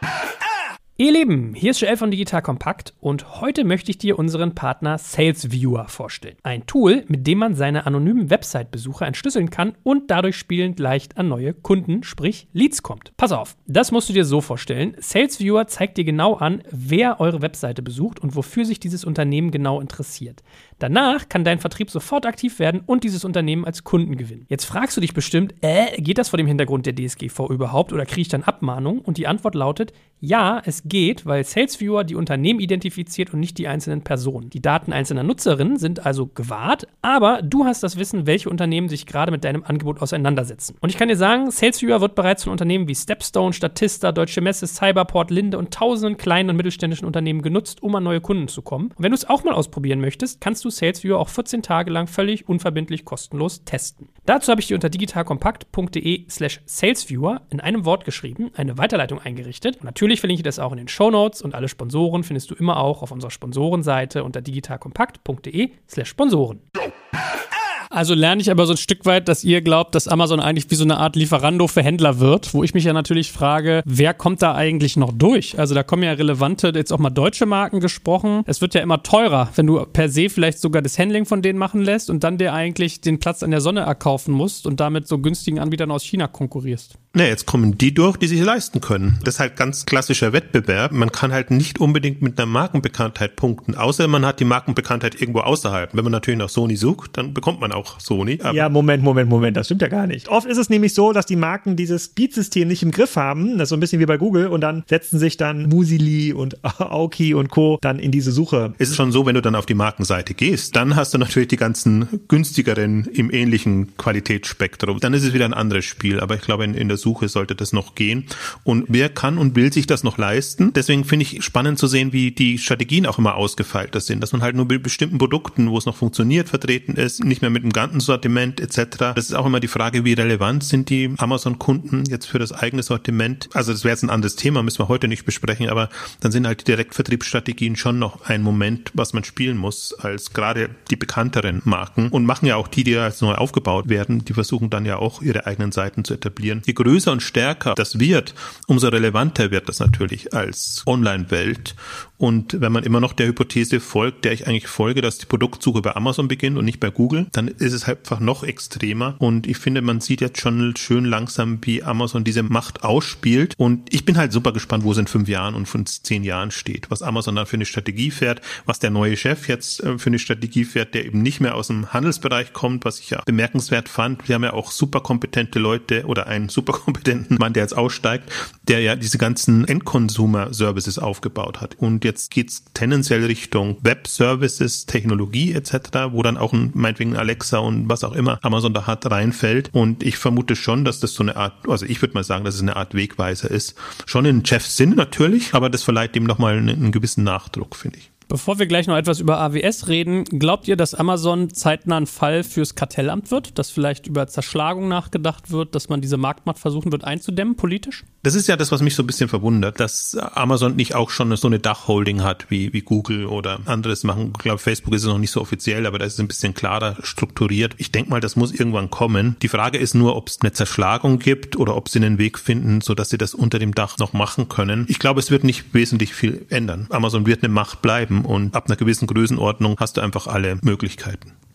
Ihr Lieben, hier ist Joel von Digital Kompakt und heute möchte ich dir unseren Partner Sales Viewer vorstellen. Ein Tool, mit dem man seine anonymen Website-Besucher entschlüsseln kann und dadurch spielend leicht an neue Kunden, sprich Leads kommt. Pass auf, das musst du dir so vorstellen. Sales Viewer zeigt dir genau an, wer eure Webseite besucht und wofür sich dieses Unternehmen genau interessiert. Danach kann dein Vertrieb sofort aktiv werden und dieses Unternehmen als Kunden gewinnen. Jetzt fragst du dich bestimmt, äh, geht das vor dem Hintergrund der D S G V überhaupt oder kriege ich dann Abmahnung? Und die Antwort lautet, ja, es geht, weil Sales Viewer die Unternehmen identifiziert und nicht die einzelnen Personen. Die Daten einzelner Nutzerinnen sind also gewahrt, aber du hast das Wissen, welche Unternehmen sich gerade mit deinem Angebot auseinandersetzen. Und ich kann dir sagen, Sales Viewer wird bereits von Unternehmen wie Stepstone, Statista, Deutsche Messe, Cyberport, Linde und tausenden kleinen und mittelständischen Unternehmen genutzt, um an neue Kunden zu kommen. Und wenn du es auch mal ausprobieren möchtest, kannst du Sales Viewer auch vierzehn Tage lang völlig unverbindlich kostenlos testen. Dazu habe ich dir unter digitalkompakt.de slash salesviewer in einem Wort geschrieben, eine Weiterleitung eingerichtet. Und natürlich verlinke ich das auch in den Shownotes und alle Sponsoren findest du immer auch auf unserer Sponsorenseite unter digitalkompakt.de slash Sponsoren. Also lerne ich aber so ein Stück weit, dass ihr glaubt, dass Amazon eigentlich wie so eine Art Lieferando für Händler wird, wo ich mich ja natürlich frage, wer kommt da eigentlich noch durch? Also da kommen ja relevante, jetzt auch mal deutsche Marken gesprochen. Es wird ja immer teurer, wenn du per se vielleicht sogar das Handling von denen machen lässt und dann dir eigentlich den Platz an der Sonne erkaufen musst und damit so günstigen Anbietern aus China konkurrierst. Na, jetzt kommen die durch, die sich leisten können. Das ist halt ganz klassischer Wettbewerb. Man kann halt nicht unbedingt mit einer Markenbekanntheit punkten, außer man hat die Markenbekanntheit irgendwo außerhalb. Wenn man natürlich nach Sony sucht, dann bekommt man auch Sony. Aber ja, Moment, Moment, Moment, das stimmt ja gar nicht. Oft ist es nämlich so, dass die Marken dieses Beat-System nicht im Griff haben, das ist so ein bisschen wie bei Google, und dann setzen sich dann Musili und Aoki und Co. dann in diese Suche. Es ist schon so, wenn du dann auf die Markenseite gehst, dann hast du natürlich die ganzen günstigeren im ähnlichen Qualitätsspektrum. Dann ist es wieder ein anderes Spiel, aber ich glaube, in, in der Suche sollte das noch gehen. Und wer kann und will sich das noch leisten? Deswegen finde ich spannend zu sehen, wie die Strategien auch immer ausgefeilter sind, dass man halt nur bei bestimmten Produkten, wo es noch funktioniert, vertreten ist, nicht mehr mit dem ganzen Sortiment et cetera. Das ist auch immer die Frage, wie relevant sind die Amazon-Kunden jetzt für das eigene Sortiment? Also das wäre jetzt ein anderes Thema, müssen wir heute nicht besprechen, aber dann sind halt die Direktvertriebsstrategien schon noch ein Moment, was man spielen muss, als gerade die bekannteren Marken, und machen ja auch die, die jetzt neu aufgebaut werden, die versuchen dann ja auch ihre eigenen Seiten zu etablieren. Je größer und stärker das wird, umso relevanter wird das natürlich als Online-Welt. Und wenn man immer noch der Hypothese folgt, der ich eigentlich folge, dass die Produktsuche bei Amazon beginnt und nicht bei Google, dann ist es halt einfach noch extremer. Und ich finde, man sieht jetzt schon schön langsam, wie Amazon diese Macht ausspielt. Und ich bin halt super gespannt, wo es in fünf Jahren und in zehn Jahren steht, was Amazon dann für eine Strategie fährt, was der neue Chef jetzt für eine Strategie fährt, der eben nicht mehr aus dem Handelsbereich kommt, was ich ja bemerkenswert fand. Wir haben ja auch super kompetente Leute oder einen super kompetenten Mann, der jetzt aussteigt, der ja diese ganzen End-Consumer-Services aufgebaut hat. Und jetzt geht's tendenziell Richtung Web-Services, Technologie et cetera, wo dann auch ein, meinetwegen Alexa und was auch immer Amazon da hat, reinfällt. Und ich vermute schon, dass das so eine Art, also ich würde mal sagen, dass es eine Art Wegweiser ist. Schon in Jeffs Sinn natürlich, aber das verleiht dem nochmal einen, einen gewissen Nachdruck, finde ich. Bevor wir gleich noch etwas über A W S reden, glaubt ihr, dass Amazon zeitnah ein Fall fürs Kartellamt wird? Dass vielleicht über Zerschlagung nachgedacht wird, dass man diese Marktmacht versuchen wird einzudämmen, politisch? Das ist ja das, was mich so ein bisschen verwundert, dass Amazon nicht auch schon so eine Dachholding hat, wie, wie Google oder anderes machen. Ich glaube, Facebook ist es noch nicht so offiziell, aber da ist es ein bisschen klarer strukturiert. Ich denke mal, das muss irgendwann kommen. Die Frage ist nur, ob es eine Zerschlagung gibt oder ob sie einen Weg finden, sodass sie das unter dem Dach noch machen können. Ich glaube, es wird nicht wesentlich viel ändern. Amazon wird eine Macht bleiben. Und ab einer gewissen Größenordnung hast du einfach alle Möglichkeiten.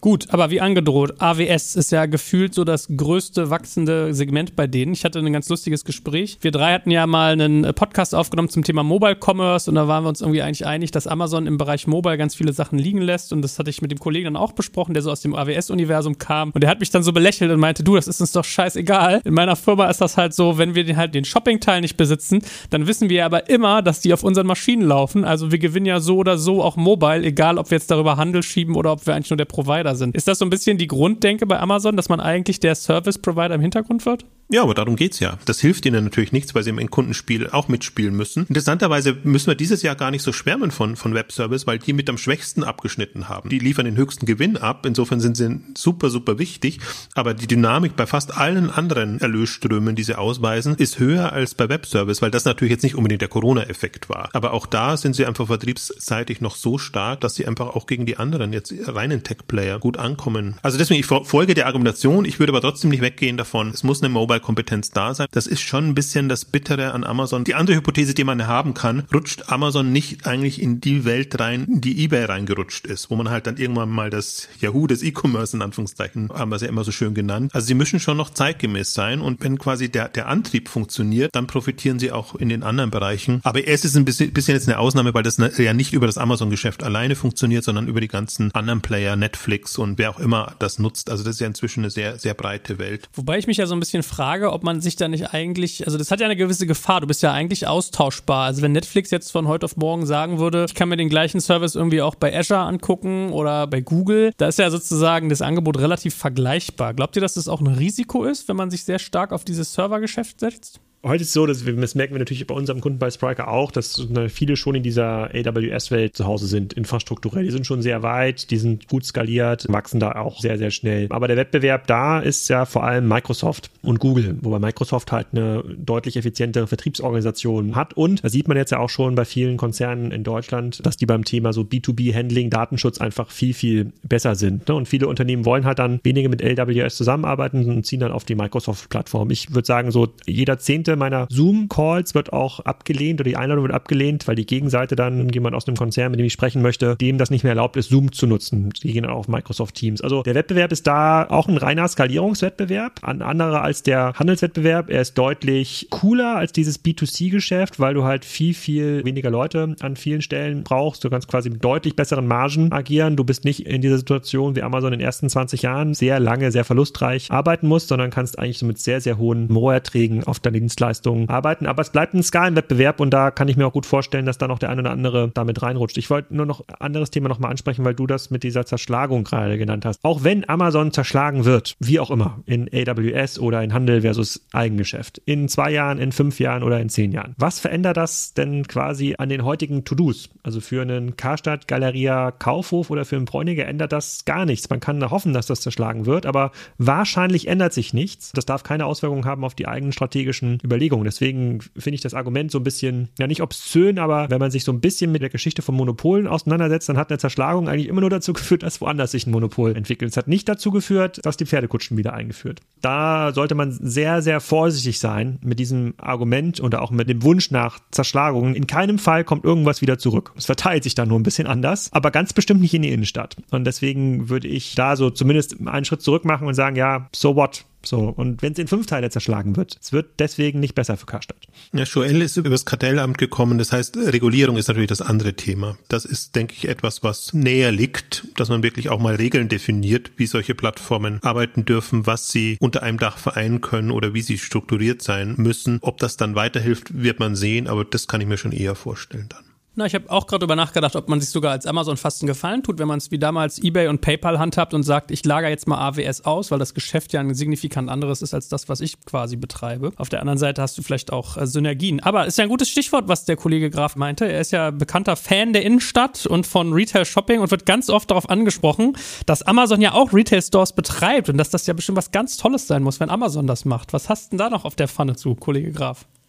Gut, aber wie angedroht, A W S ist ja gefühlt so das größte wachsende Segment bei denen. Ich hatte ein ganz lustiges Gespräch. Wir drei hatten ja mal einen Podcast aufgenommen zum Thema Mobile Commerce und da waren wir uns irgendwie eigentlich einig, dass Amazon im Bereich Mobile ganz viele Sachen liegen lässt und das hatte ich mit dem Kollegen dann auch besprochen, der so aus dem A W S-Universum kam und der hat mich dann so belächelt und meinte, du, das ist uns doch scheißegal. In meiner Firma ist das halt so, wenn wir den halt den Shopping-Teil nicht besitzen, dann wissen wir aber immer, dass die auf unseren Maschinen laufen. Also wir gewinnen ja so oder so auch Mobile, egal ob wir jetzt darüber Handel schieben oder ob wir eigentlich nur der Provider sind. Ist das so ein bisschen die Grunddenke bei Amazon, dass man eigentlich der Service-Provider im Hintergrund wird? Ja, aber darum geht's ja. Das hilft ihnen natürlich nichts, weil sie im Endkundenspiel auch mitspielen müssen. Interessanterweise müssen wir dieses Jahr gar nicht so schwärmen von, von Webservice, weil die mit am schwächsten abgeschnitten haben. Die liefern den höchsten Gewinn ab. Insofern sind sie super, super wichtig. Aber die Dynamik bei fast allen anderen Erlösströmen, die sie ausweisen, ist höher als bei Webservice, weil das natürlich jetzt nicht unbedingt der Corona-Effekt war. Aber auch da sind sie einfach vertriebsseitig noch so stark, dass sie einfach auch gegen die anderen jetzt reinen Tech-Player gut ankommen. Also deswegen, ich folge der Argumentation, ich würde aber trotzdem nicht weggehen davon. Es muss eine Mobile-Kompetenz da sein. Das ist schon ein bisschen das Bittere an Amazon. Die andere Hypothese, die man haben kann, rutscht Amazon nicht eigentlich in die Welt rein, in die eBay reingerutscht ist, wo man halt dann irgendwann mal das Yahoo des E-Commerce in Anführungszeichen, haben wir es ja immer so schön genannt. Also sie müssen schon noch zeitgemäß sein und wenn quasi der, der Antrieb funktioniert, dann profitieren sie auch in den anderen Bereichen. Aber es ist ein bisschen, bisschen jetzt eine Ausnahme, weil das ja nicht über das Amazon-Geschäft alleine funktioniert, sondern über die ganzen anderen Player, Netflix und wer auch immer das nutzt. Also das ist ja inzwischen eine sehr, sehr breite Welt. Wobei ich mich ja so ein bisschen frage, ob man sich da nicht eigentlich, also das hat ja eine gewisse Gefahr, du bist ja eigentlich austauschbar. Also wenn Netflix jetzt von heute auf morgen sagen würde, ich kann mir den gleichen Service irgendwie auch bei Azure angucken oder bei Google, da ist ja sozusagen das Angebot relativ vergleichbar. Glaubt ihr, dass das auch ein Risiko ist, wenn man sich sehr stark auf dieses Servergeschäft setzt? Heute ist es so, dass wir, das merken wir natürlich bei unserem Kunden bei Spryker auch, dass viele schon in dieser A W S-Welt zu Hause sind, infrastrukturell. Die sind schon sehr weit, die sind gut skaliert, wachsen da auch sehr, sehr schnell. Aber der Wettbewerb da ist ja vor allem Microsoft und Google, wobei Microsoft halt eine deutlich effizientere Vertriebsorganisation hat. Und da sieht man jetzt ja auch schon bei vielen Konzernen in Deutschland, dass die beim Thema so B zwei B-Handling, Datenschutz einfach viel, viel besser sind. Und viele Unternehmen wollen halt dann weniger mit A W S zusammenarbeiten und ziehen dann auf die Microsoft-Plattform. Ich würde sagen, so jeder zehnte meiner Zoom-Calls wird auch abgelehnt oder die Einladung wird abgelehnt, weil die Gegenseite dann, jemand aus einem Konzern, mit dem ich sprechen möchte, dem das nicht mehr erlaubt ist, Zoom zu nutzen. Die gehen dann auf Microsoft Teams. Also der Wettbewerb ist da auch ein reiner Skalierungswettbewerb, ein anderer als der Handelswettbewerb. Er ist deutlich cooler als dieses B zwei C-Geschäft, weil du halt viel, viel weniger Leute an vielen Stellen brauchst. Du kannst quasi mit deutlich besseren Margen agieren. Du bist nicht in dieser Situation wie Amazon in den ersten zwanzig Jahren sehr lange, sehr verlustreich arbeiten musst, sondern kannst eigentlich so mit sehr, sehr hohen Roherträgen auf deine Dienstleistungen arbeiten, aber es bleibt ein Skalenwettbewerb und da kann ich mir auch gut vorstellen, dass da noch der ein oder andere damit reinrutscht. Ich wollte nur noch ein anderes Thema nochmal ansprechen, weil du das mit dieser Zerschlagung gerade genannt hast. Auch wenn Amazon zerschlagen wird, wie auch immer, in A W S oder in Handel versus Eigengeschäft, in zwei Jahren, in fünf Jahren oder in zehn Jahren. Was verändert das denn quasi an den heutigen To-Dos? Also für einen Karstadt, Galeria, Kaufhof oder für einen Bräuninger ändert das gar nichts. Man kann hoffen, dass das zerschlagen wird, aber wahrscheinlich ändert sich nichts. Das darf keine Auswirkungen haben auf die eigenen strategischen Überlegungen. Deswegen finde ich das Argument so ein bisschen, ja nicht obszön, aber wenn man sich so ein bisschen mit der Geschichte von Monopolen auseinandersetzt, dann hat eine Zerschlagung eigentlich immer nur dazu geführt, dass woanders sich ein Monopol entwickelt. Es hat nicht dazu geführt, dass die Pferdekutschen wieder eingeführt. Da sollte man sehr, sehr vorsichtig sein mit diesem Argument und auch mit dem Wunsch nach Zerschlagungen. In keinem Fall kommt irgendwas wieder zurück. Es verteilt sich dann nur ein bisschen anders, aber ganz bestimmt nicht in die Innenstadt. Und deswegen würde ich da so zumindest einen Schritt zurück machen und sagen, ja, so what? So, und wenn es in fünf Teile zerschlagen wird, es wird deswegen nicht besser für Karstadt. Ja, Joel ist über das Kartellamt gekommen, das heißt, Regulierung ist natürlich das andere Thema. Das ist, denke ich, etwas, was näher liegt, dass man wirklich auch mal Regeln definiert, wie solche Plattformen arbeiten dürfen, was sie unter einem Dach vereinen können oder wie sie strukturiert sein müssen. Ob das dann weiterhilft, wird man sehen, aber das kann ich mir schon eher vorstellen dann. Na, ich habe auch gerade darüber nachgedacht, ob man sich sogar als Amazon fast einen Gefallen tut, wenn man es wie damals eBay und PayPal handhabt und sagt, ich lagere jetzt mal A W S aus, weil das Geschäft ja ein signifikant anderes ist als das, was ich quasi betreibe. Auf der anderen Seite hast du vielleicht auch äh, Synergien. Aber ist ja ein gutes Stichwort, was der Kollege Graf meinte. Er ist ja bekannter Fan der Innenstadt und von Retail-Shopping und wird ganz oft darauf angesprochen, dass Amazon ja auch Retail-Stores betreibt und dass das ja bestimmt was ganz Tolles sein muss, wenn Amazon das macht. Was hast du denn da noch auf der Pfanne zu, Kollege Graf?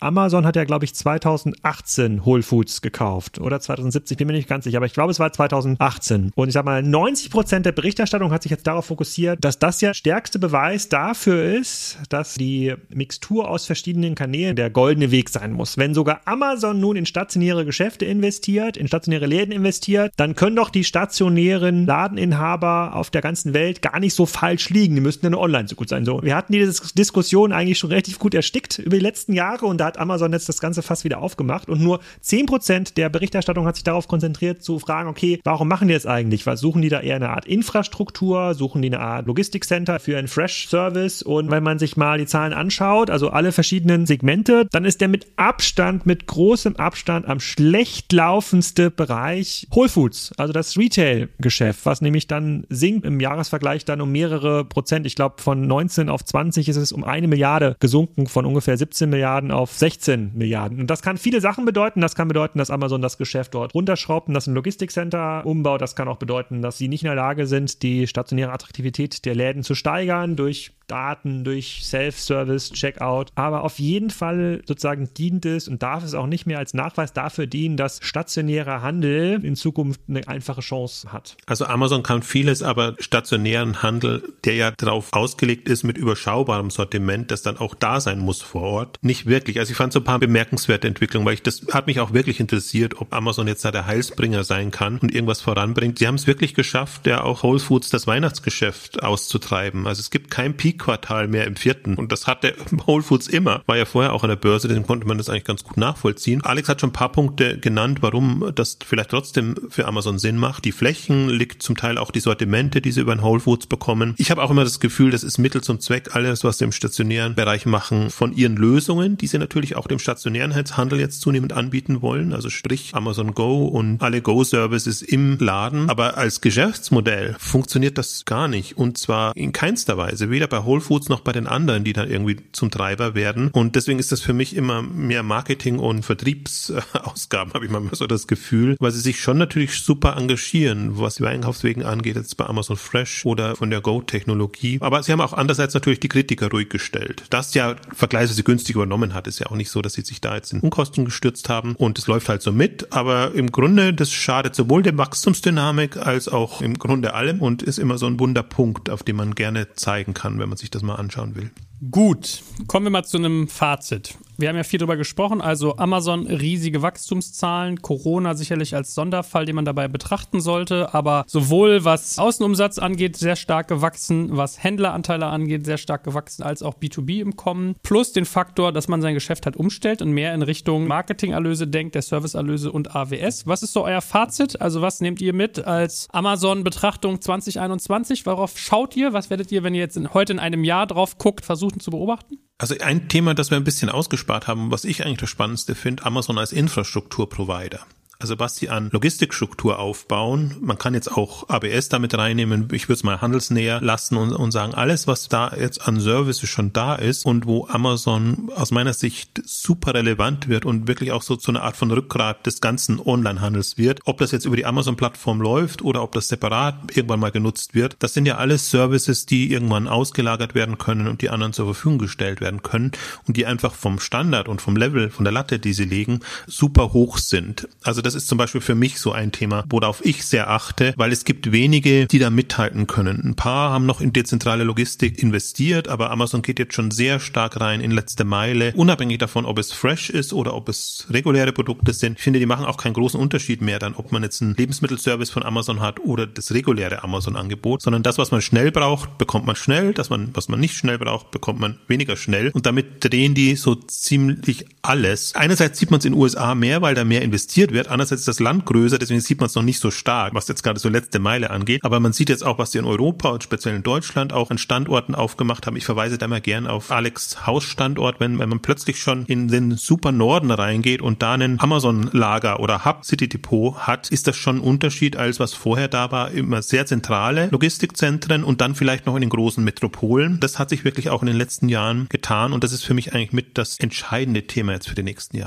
Amazon hat ja, glaube ich, zweitausendachtzehn Whole Foods gekauft oder zweitausendsiebzehn, bin mir nicht ganz sicher, aber ich glaube, es war zweitausendachtzehn. Und ich sag mal, neunzig Prozent der Berichterstattung hat sich jetzt darauf fokussiert, dass das ja stärkste Beweis dafür ist, dass die Mixtur aus verschiedenen Kanälen der goldene Weg sein muss. Wenn sogar Amazon nun in stationäre Geschäfte investiert, in stationäre Läden investiert, dann können doch die stationären Ladeninhaber auf der ganzen Welt gar nicht so falsch liegen. Die müssten ja nur online so gut sein. So, wir hatten diese Diskussion eigentlich schon relativ gut erstickt über die letzten Jahre und da hat Amazon jetzt das Ganze fast wieder aufgemacht und nur zehn Prozent der Berichterstattung hat sich darauf konzentriert zu fragen, okay, warum machen die das eigentlich? Was suchen die da eher eine Art Infrastruktur? Suchen die eine Art Logistikcenter für einen Fresh-Service? Und wenn man sich mal die Zahlen anschaut, also alle verschiedenen Segmente, dann ist der mit Abstand, mit großem Abstand am schlecht laufendste Bereich Whole Foods, also das Retail-Geschäft, was nämlich dann sinkt im Jahresvergleich dann um mehrere Prozent. Ich glaube, von neunzehn auf zwanzig ist es um eine Milliarde gesunken, von ungefähr siebzehn Milliarden auf sechzehn Milliarden. Und das kann viele Sachen bedeuten. Das kann bedeuten, dass Amazon das Geschäft dort runterschraubt und das ein Logistikcenter umbaut. Das kann auch bedeuten, dass sie nicht in der Lage sind, die stationäre Attraktivität der Läden zu steigern durch Daten, durch Self-Service, Checkout. Aber auf jeden Fall sozusagen dient es und darf es auch nicht mehr als Nachweis dafür dienen, dass stationärer Handel in Zukunft eine einfache Chance hat. Also Amazon kann vieles, aber stationären Handel, der ja darauf ausgelegt ist mit überschaubarem Sortiment, das dann auch da sein muss vor Ort, nicht wirklich. Also ich fand so ein paar bemerkenswerte Entwicklungen, weil ich das hat mich auch wirklich interessiert, ob Amazon jetzt da der Heilsbringer sein kann und irgendwas voranbringt. Sie haben es wirklich geschafft, ja auch Whole Foods das Weihnachtsgeschäft auszutreiben. Also es gibt kein Peak Quartal mehr im vierten. Und das hatte Whole Foods immer. War ja vorher auch an der Börse, deswegen konnte man das eigentlich ganz gut nachvollziehen. Alex hat schon ein paar Punkte genannt, warum das vielleicht trotzdem für Amazon Sinn macht. Die Flächen liegt zum Teil auch die Sortimente, die sie über den Whole Foods bekommen. Ich habe auch immer das Gefühl, das ist Mittel zum Zweck, alles, was sie im stationären Bereich machen, von ihren Lösungen, die sie natürlich auch dem stationären Handel jetzt zunehmend anbieten wollen. Also sprich Amazon Go und alle Go-Services im Laden. Aber als Geschäftsmodell funktioniert das gar nicht. Und zwar in keinster Weise. Weder bei Whole Foods noch bei den anderen, die dann irgendwie zum Treiber werden. Und deswegen ist das für mich immer mehr Marketing- und Vertriebsausgaben, habe ich manchmal so das Gefühl, weil sie sich schon natürlich super engagieren, was die Einkaufswegen angeht, jetzt bei Amazon Fresh oder von der Go-Technologie. Aber sie haben auch andererseits natürlich die Kritiker ruhig gestellt. Das ja vergleichsweise günstig übernommen hat, ist ja auch nicht so, dass sie sich da jetzt in Unkosten gestürzt haben und es läuft halt so mit. Aber im Grunde, das schadet sowohl der Wachstumsdynamik als auch im Grunde allem und ist immer so ein Wunderpunkt, auf den man gerne zeigen kann, wenn man sich das mal anschauen will. Gut, kommen wir mal zu einem Fazit. Wir haben ja viel drüber gesprochen, also Amazon riesige Wachstumszahlen, Corona sicherlich als Sonderfall, den man dabei betrachten sollte, aber sowohl was Außenumsatz angeht, sehr stark gewachsen, was Händleranteile angeht, sehr stark gewachsen, als auch B zwei B im Kommen, plus den Faktor, dass man sein Geschäft halt umstellt und mehr in Richtung Marketingerlöse denkt, der Serviceerlöse und A W S. Was ist so euer Fazit? Also was nehmt ihr mit als Amazon-Betrachtung zwanzig einundzwanzig? Worauf schaut ihr? Was werdet ihr, wenn ihr jetzt in, heute in einem Jahr drauf guckt, versuchen zu beobachten? Also ein Thema, das wir ein bisschen ausgespart haben, was ich eigentlich das Spannendste finde, Amazon als Infrastrukturprovider. Also was sie an Logistikstruktur aufbauen, man kann jetzt auch A B S damit reinnehmen, ich würde es mal handelsnäher lassen und, und sagen, alles, was da jetzt an Services schon da ist und wo Amazon aus meiner Sicht super relevant wird und wirklich auch so zu einer Art von Rückgrat des ganzen Onlinehandels wird, ob das jetzt über die Amazon-Plattform läuft oder ob das separat irgendwann mal genutzt wird, das sind ja alles Services, die irgendwann ausgelagert werden können und die anderen zur Verfügung gestellt werden können und die einfach vom Standard und vom Level, von der Latte, die sie legen, super hoch sind. Also das ist zum Beispiel für mich so ein Thema, worauf ich sehr achte, weil es gibt wenige, die da mithalten können. Ein paar haben noch in dezentrale Logistik investiert, aber Amazon geht jetzt schon sehr stark rein in letzte Meile, unabhängig davon, ob es fresh ist oder ob es reguläre Produkte sind. Ich finde, die machen auch keinen großen Unterschied mehr dann, ob man jetzt einen Lebensmittelservice von Amazon hat oder das reguläre Amazon-Angebot, sondern das, was man schnell braucht, bekommt man schnell, das, man, was man nicht schnell braucht, bekommt man weniger schnell und damit drehen die so ziemlich alles. Einerseits sieht man es in den U S A mehr, weil da mehr investiert wird, andererseits ist das Land größer, deswegen sieht man es noch nicht so stark, was jetzt gerade so letzte Meile angeht. Aber man sieht jetzt auch, was sie in Europa und speziell in Deutschland auch an Standorten aufgemacht haben. Ich verweise da mal gern auf Alex Hausstandort, wenn, wenn man plötzlich schon in den super Norden reingeht und da einen Amazon-Lager oder Hub City Depot hat, ist das schon ein Unterschied, als was vorher da war. Immer sehr zentrale Logistikzentren und dann vielleicht noch in den großen Metropolen. Das hat sich wirklich auch in den letzten Jahren getan und das ist für mich eigentlich mit das entscheidende Thema jetzt für die nächsten Jahre.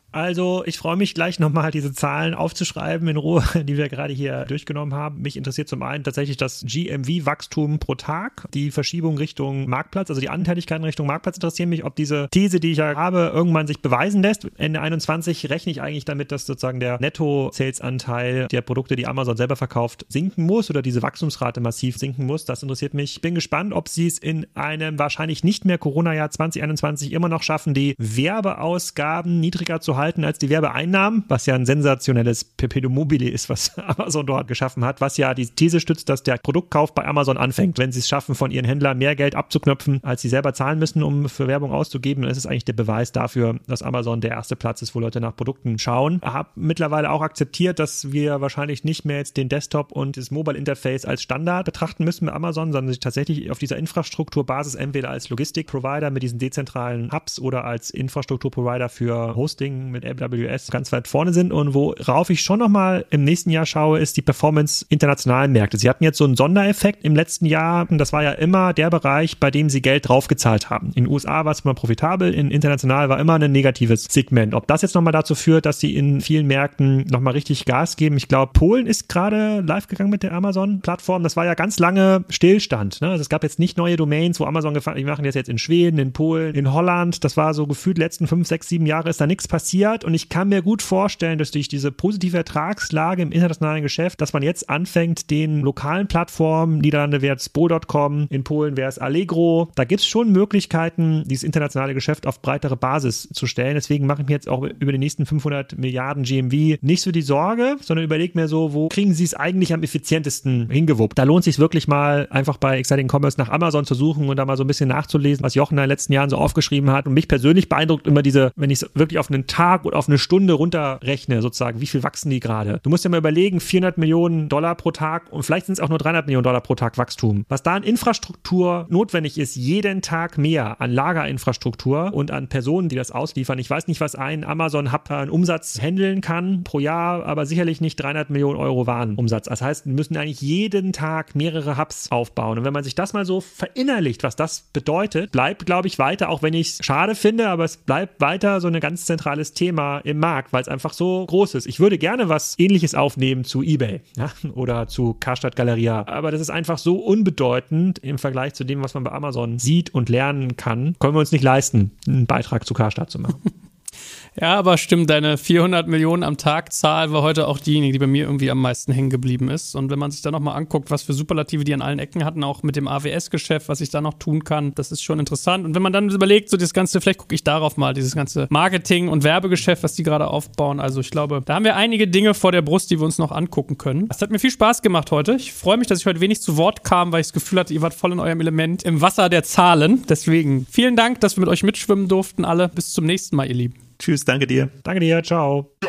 Also ich freue mich gleich nochmal, diese Zahlen aufzuschreiben in Ruhe, die wir gerade hier durchgenommen haben. Mich interessiert zum einen tatsächlich das G M V-Wachstum pro Tag, die Verschiebung Richtung Marktplatz, also die Anteiligkeiten Richtung Marktplatz interessieren mich, ob diese These, die ich ja habe, irgendwann sich beweisen lässt. Ende einundzwanzig rechne ich eigentlich damit, dass sozusagen der Netto-Sales-Anteil der Produkte, die Amazon selber verkauft, sinken muss oder diese Wachstumsrate massiv sinken muss. Das interessiert mich. Ich bin gespannt, ob sie es in einem wahrscheinlich nicht mehr Corona-Jahr zwanzig einundzwanzig immer noch schaffen, die Werbeausgaben niedriger zu halten als die Werbeeinnahmen, was ja ein sensationelles Perpetuum mobile ist, was Amazon dort geschaffen hat, was ja die These stützt, dass der Produktkauf bei Amazon anfängt. Wenn sie es schaffen, von ihren Händlern mehr Geld abzuknöpfen, als sie selber zahlen müssen, um für Werbung auszugeben, dann ist es eigentlich der Beweis dafür, dass Amazon der erste Platz ist, wo Leute nach Produkten schauen. Ich habe mittlerweile auch akzeptiert, dass wir wahrscheinlich nicht mehr jetzt den Desktop und das Mobile Interface als Standard betrachten müssen mit Amazon, sondern sich tatsächlich auf dieser Infrastrukturbasis entweder als Logistikprovider mit diesen dezentralen Hubs oder als Infrastrukturprovider für Hosting mit A W S ganz weit vorne sind. Und worauf ich schon nochmal im nächsten Jahr schaue, ist die Performance internationalen Märkte. Sie hatten jetzt so einen Sondereffekt im letzten Jahr und das war ja immer der Bereich, bei dem sie Geld draufgezahlt haben. In den U S A war es immer profitabel, in international war immer ein negatives Segment. Ob das jetzt nochmal dazu führt, dass sie in vielen Märkten nochmal richtig Gas geben. Ich glaube, Polen ist gerade live gegangen mit der Amazon-Plattform. Das war ja ganz lange Stillstand. Ne? Also es gab jetzt nicht neue Domains, wo Amazon gefahren, die machen das jetzt in Schweden, in Polen, in Holland. Das war so gefühlt die letzten fünf, sechs, sieben Jahre ist da nichts passiert und ich kann mir gut vorstellen, dass durch diese positive Ertragslage im internationalen Geschäft, dass man jetzt anfängt, den lokalen Plattformen, Niederlande wäre es Bol Punkt com, in Polen wäre es Allegro, da gibt es schon Möglichkeiten, dieses internationale Geschäft auf breitere Basis zu stellen. Deswegen mache ich mir jetzt auch über die nächsten fünfhundert Milliarden G M V nicht so die Sorge, sondern überlege mir so, wo kriegen sie es eigentlich am effizientesten hingewuppt. Da lohnt es sich wirklich mal, einfach bei Exciting Commerce nach Amazon zu suchen und da mal so ein bisschen nachzulesen, was Jochen in den letzten Jahren so aufgeschrieben hat. Und mich persönlich beeindruckt immer diese, wenn ich es wirklich auf einen Tag oder auf eine Stunde runterrechne, sozusagen, wie viel wachsen die gerade? Du musst dir mal überlegen, vierhundert Millionen Dollar pro Tag und vielleicht sind es auch nur dreihundert Millionen Dollar pro Tag Wachstum. Was da an Infrastruktur notwendig ist, jeden Tag mehr an Lagerinfrastruktur und an Personen, die das ausliefern. Ich weiß nicht, was ein Amazon-Hub an Umsatz handeln kann pro Jahr, aber sicherlich nicht dreihundert Millionen Euro Warenumsatz. Das heißt, wir müssen eigentlich jeden Tag mehrere Hubs aufbauen. Und wenn man sich das mal so verinnerlicht, was das bedeutet, bleibt, glaube ich, weiter, auch wenn ich es schade finde, aber es bleibt weiter so ein ganz zentrales Thema im Markt, weil es einfach so groß ist. Ich würde gerne was Ähnliches aufnehmen zu eBay, ja, oder zu Karstadt Galeria, aber das ist einfach so unbedeutend im Vergleich zu dem, was man bei Amazon sieht und lernen kann, können wir uns nicht leisten, einen Beitrag zu Karstadt zu machen. Ja, aber stimmt, deine vierhundert Millionen am Tag Zahl war heute auch diejenige, die bei mir irgendwie am meisten hängen geblieben ist. Und wenn man sich da nochmal anguckt, was für Superlative die an allen Ecken hatten, auch mit dem A W S-Geschäft, was ich da noch tun kann, das ist schon interessant. Und wenn man dann überlegt, so das ganze, vielleicht gucke ich darauf mal, dieses ganze Marketing- und Werbegeschäft, was die gerade aufbauen. Also ich glaube, da haben wir einige Dinge vor der Brust, die wir uns noch angucken können. Es hat mir viel Spaß gemacht heute. Ich freue mich, dass ich heute wenig zu Wort kam, weil ich das Gefühl hatte, ihr wart voll in eurem Element im Wasser der Zahlen. Deswegen vielen Dank, dass wir mit euch mitschwimmen durften, alle. Bis zum nächsten Mal, ihr Lieben. Tschüss, danke dir. Danke dir, ciao.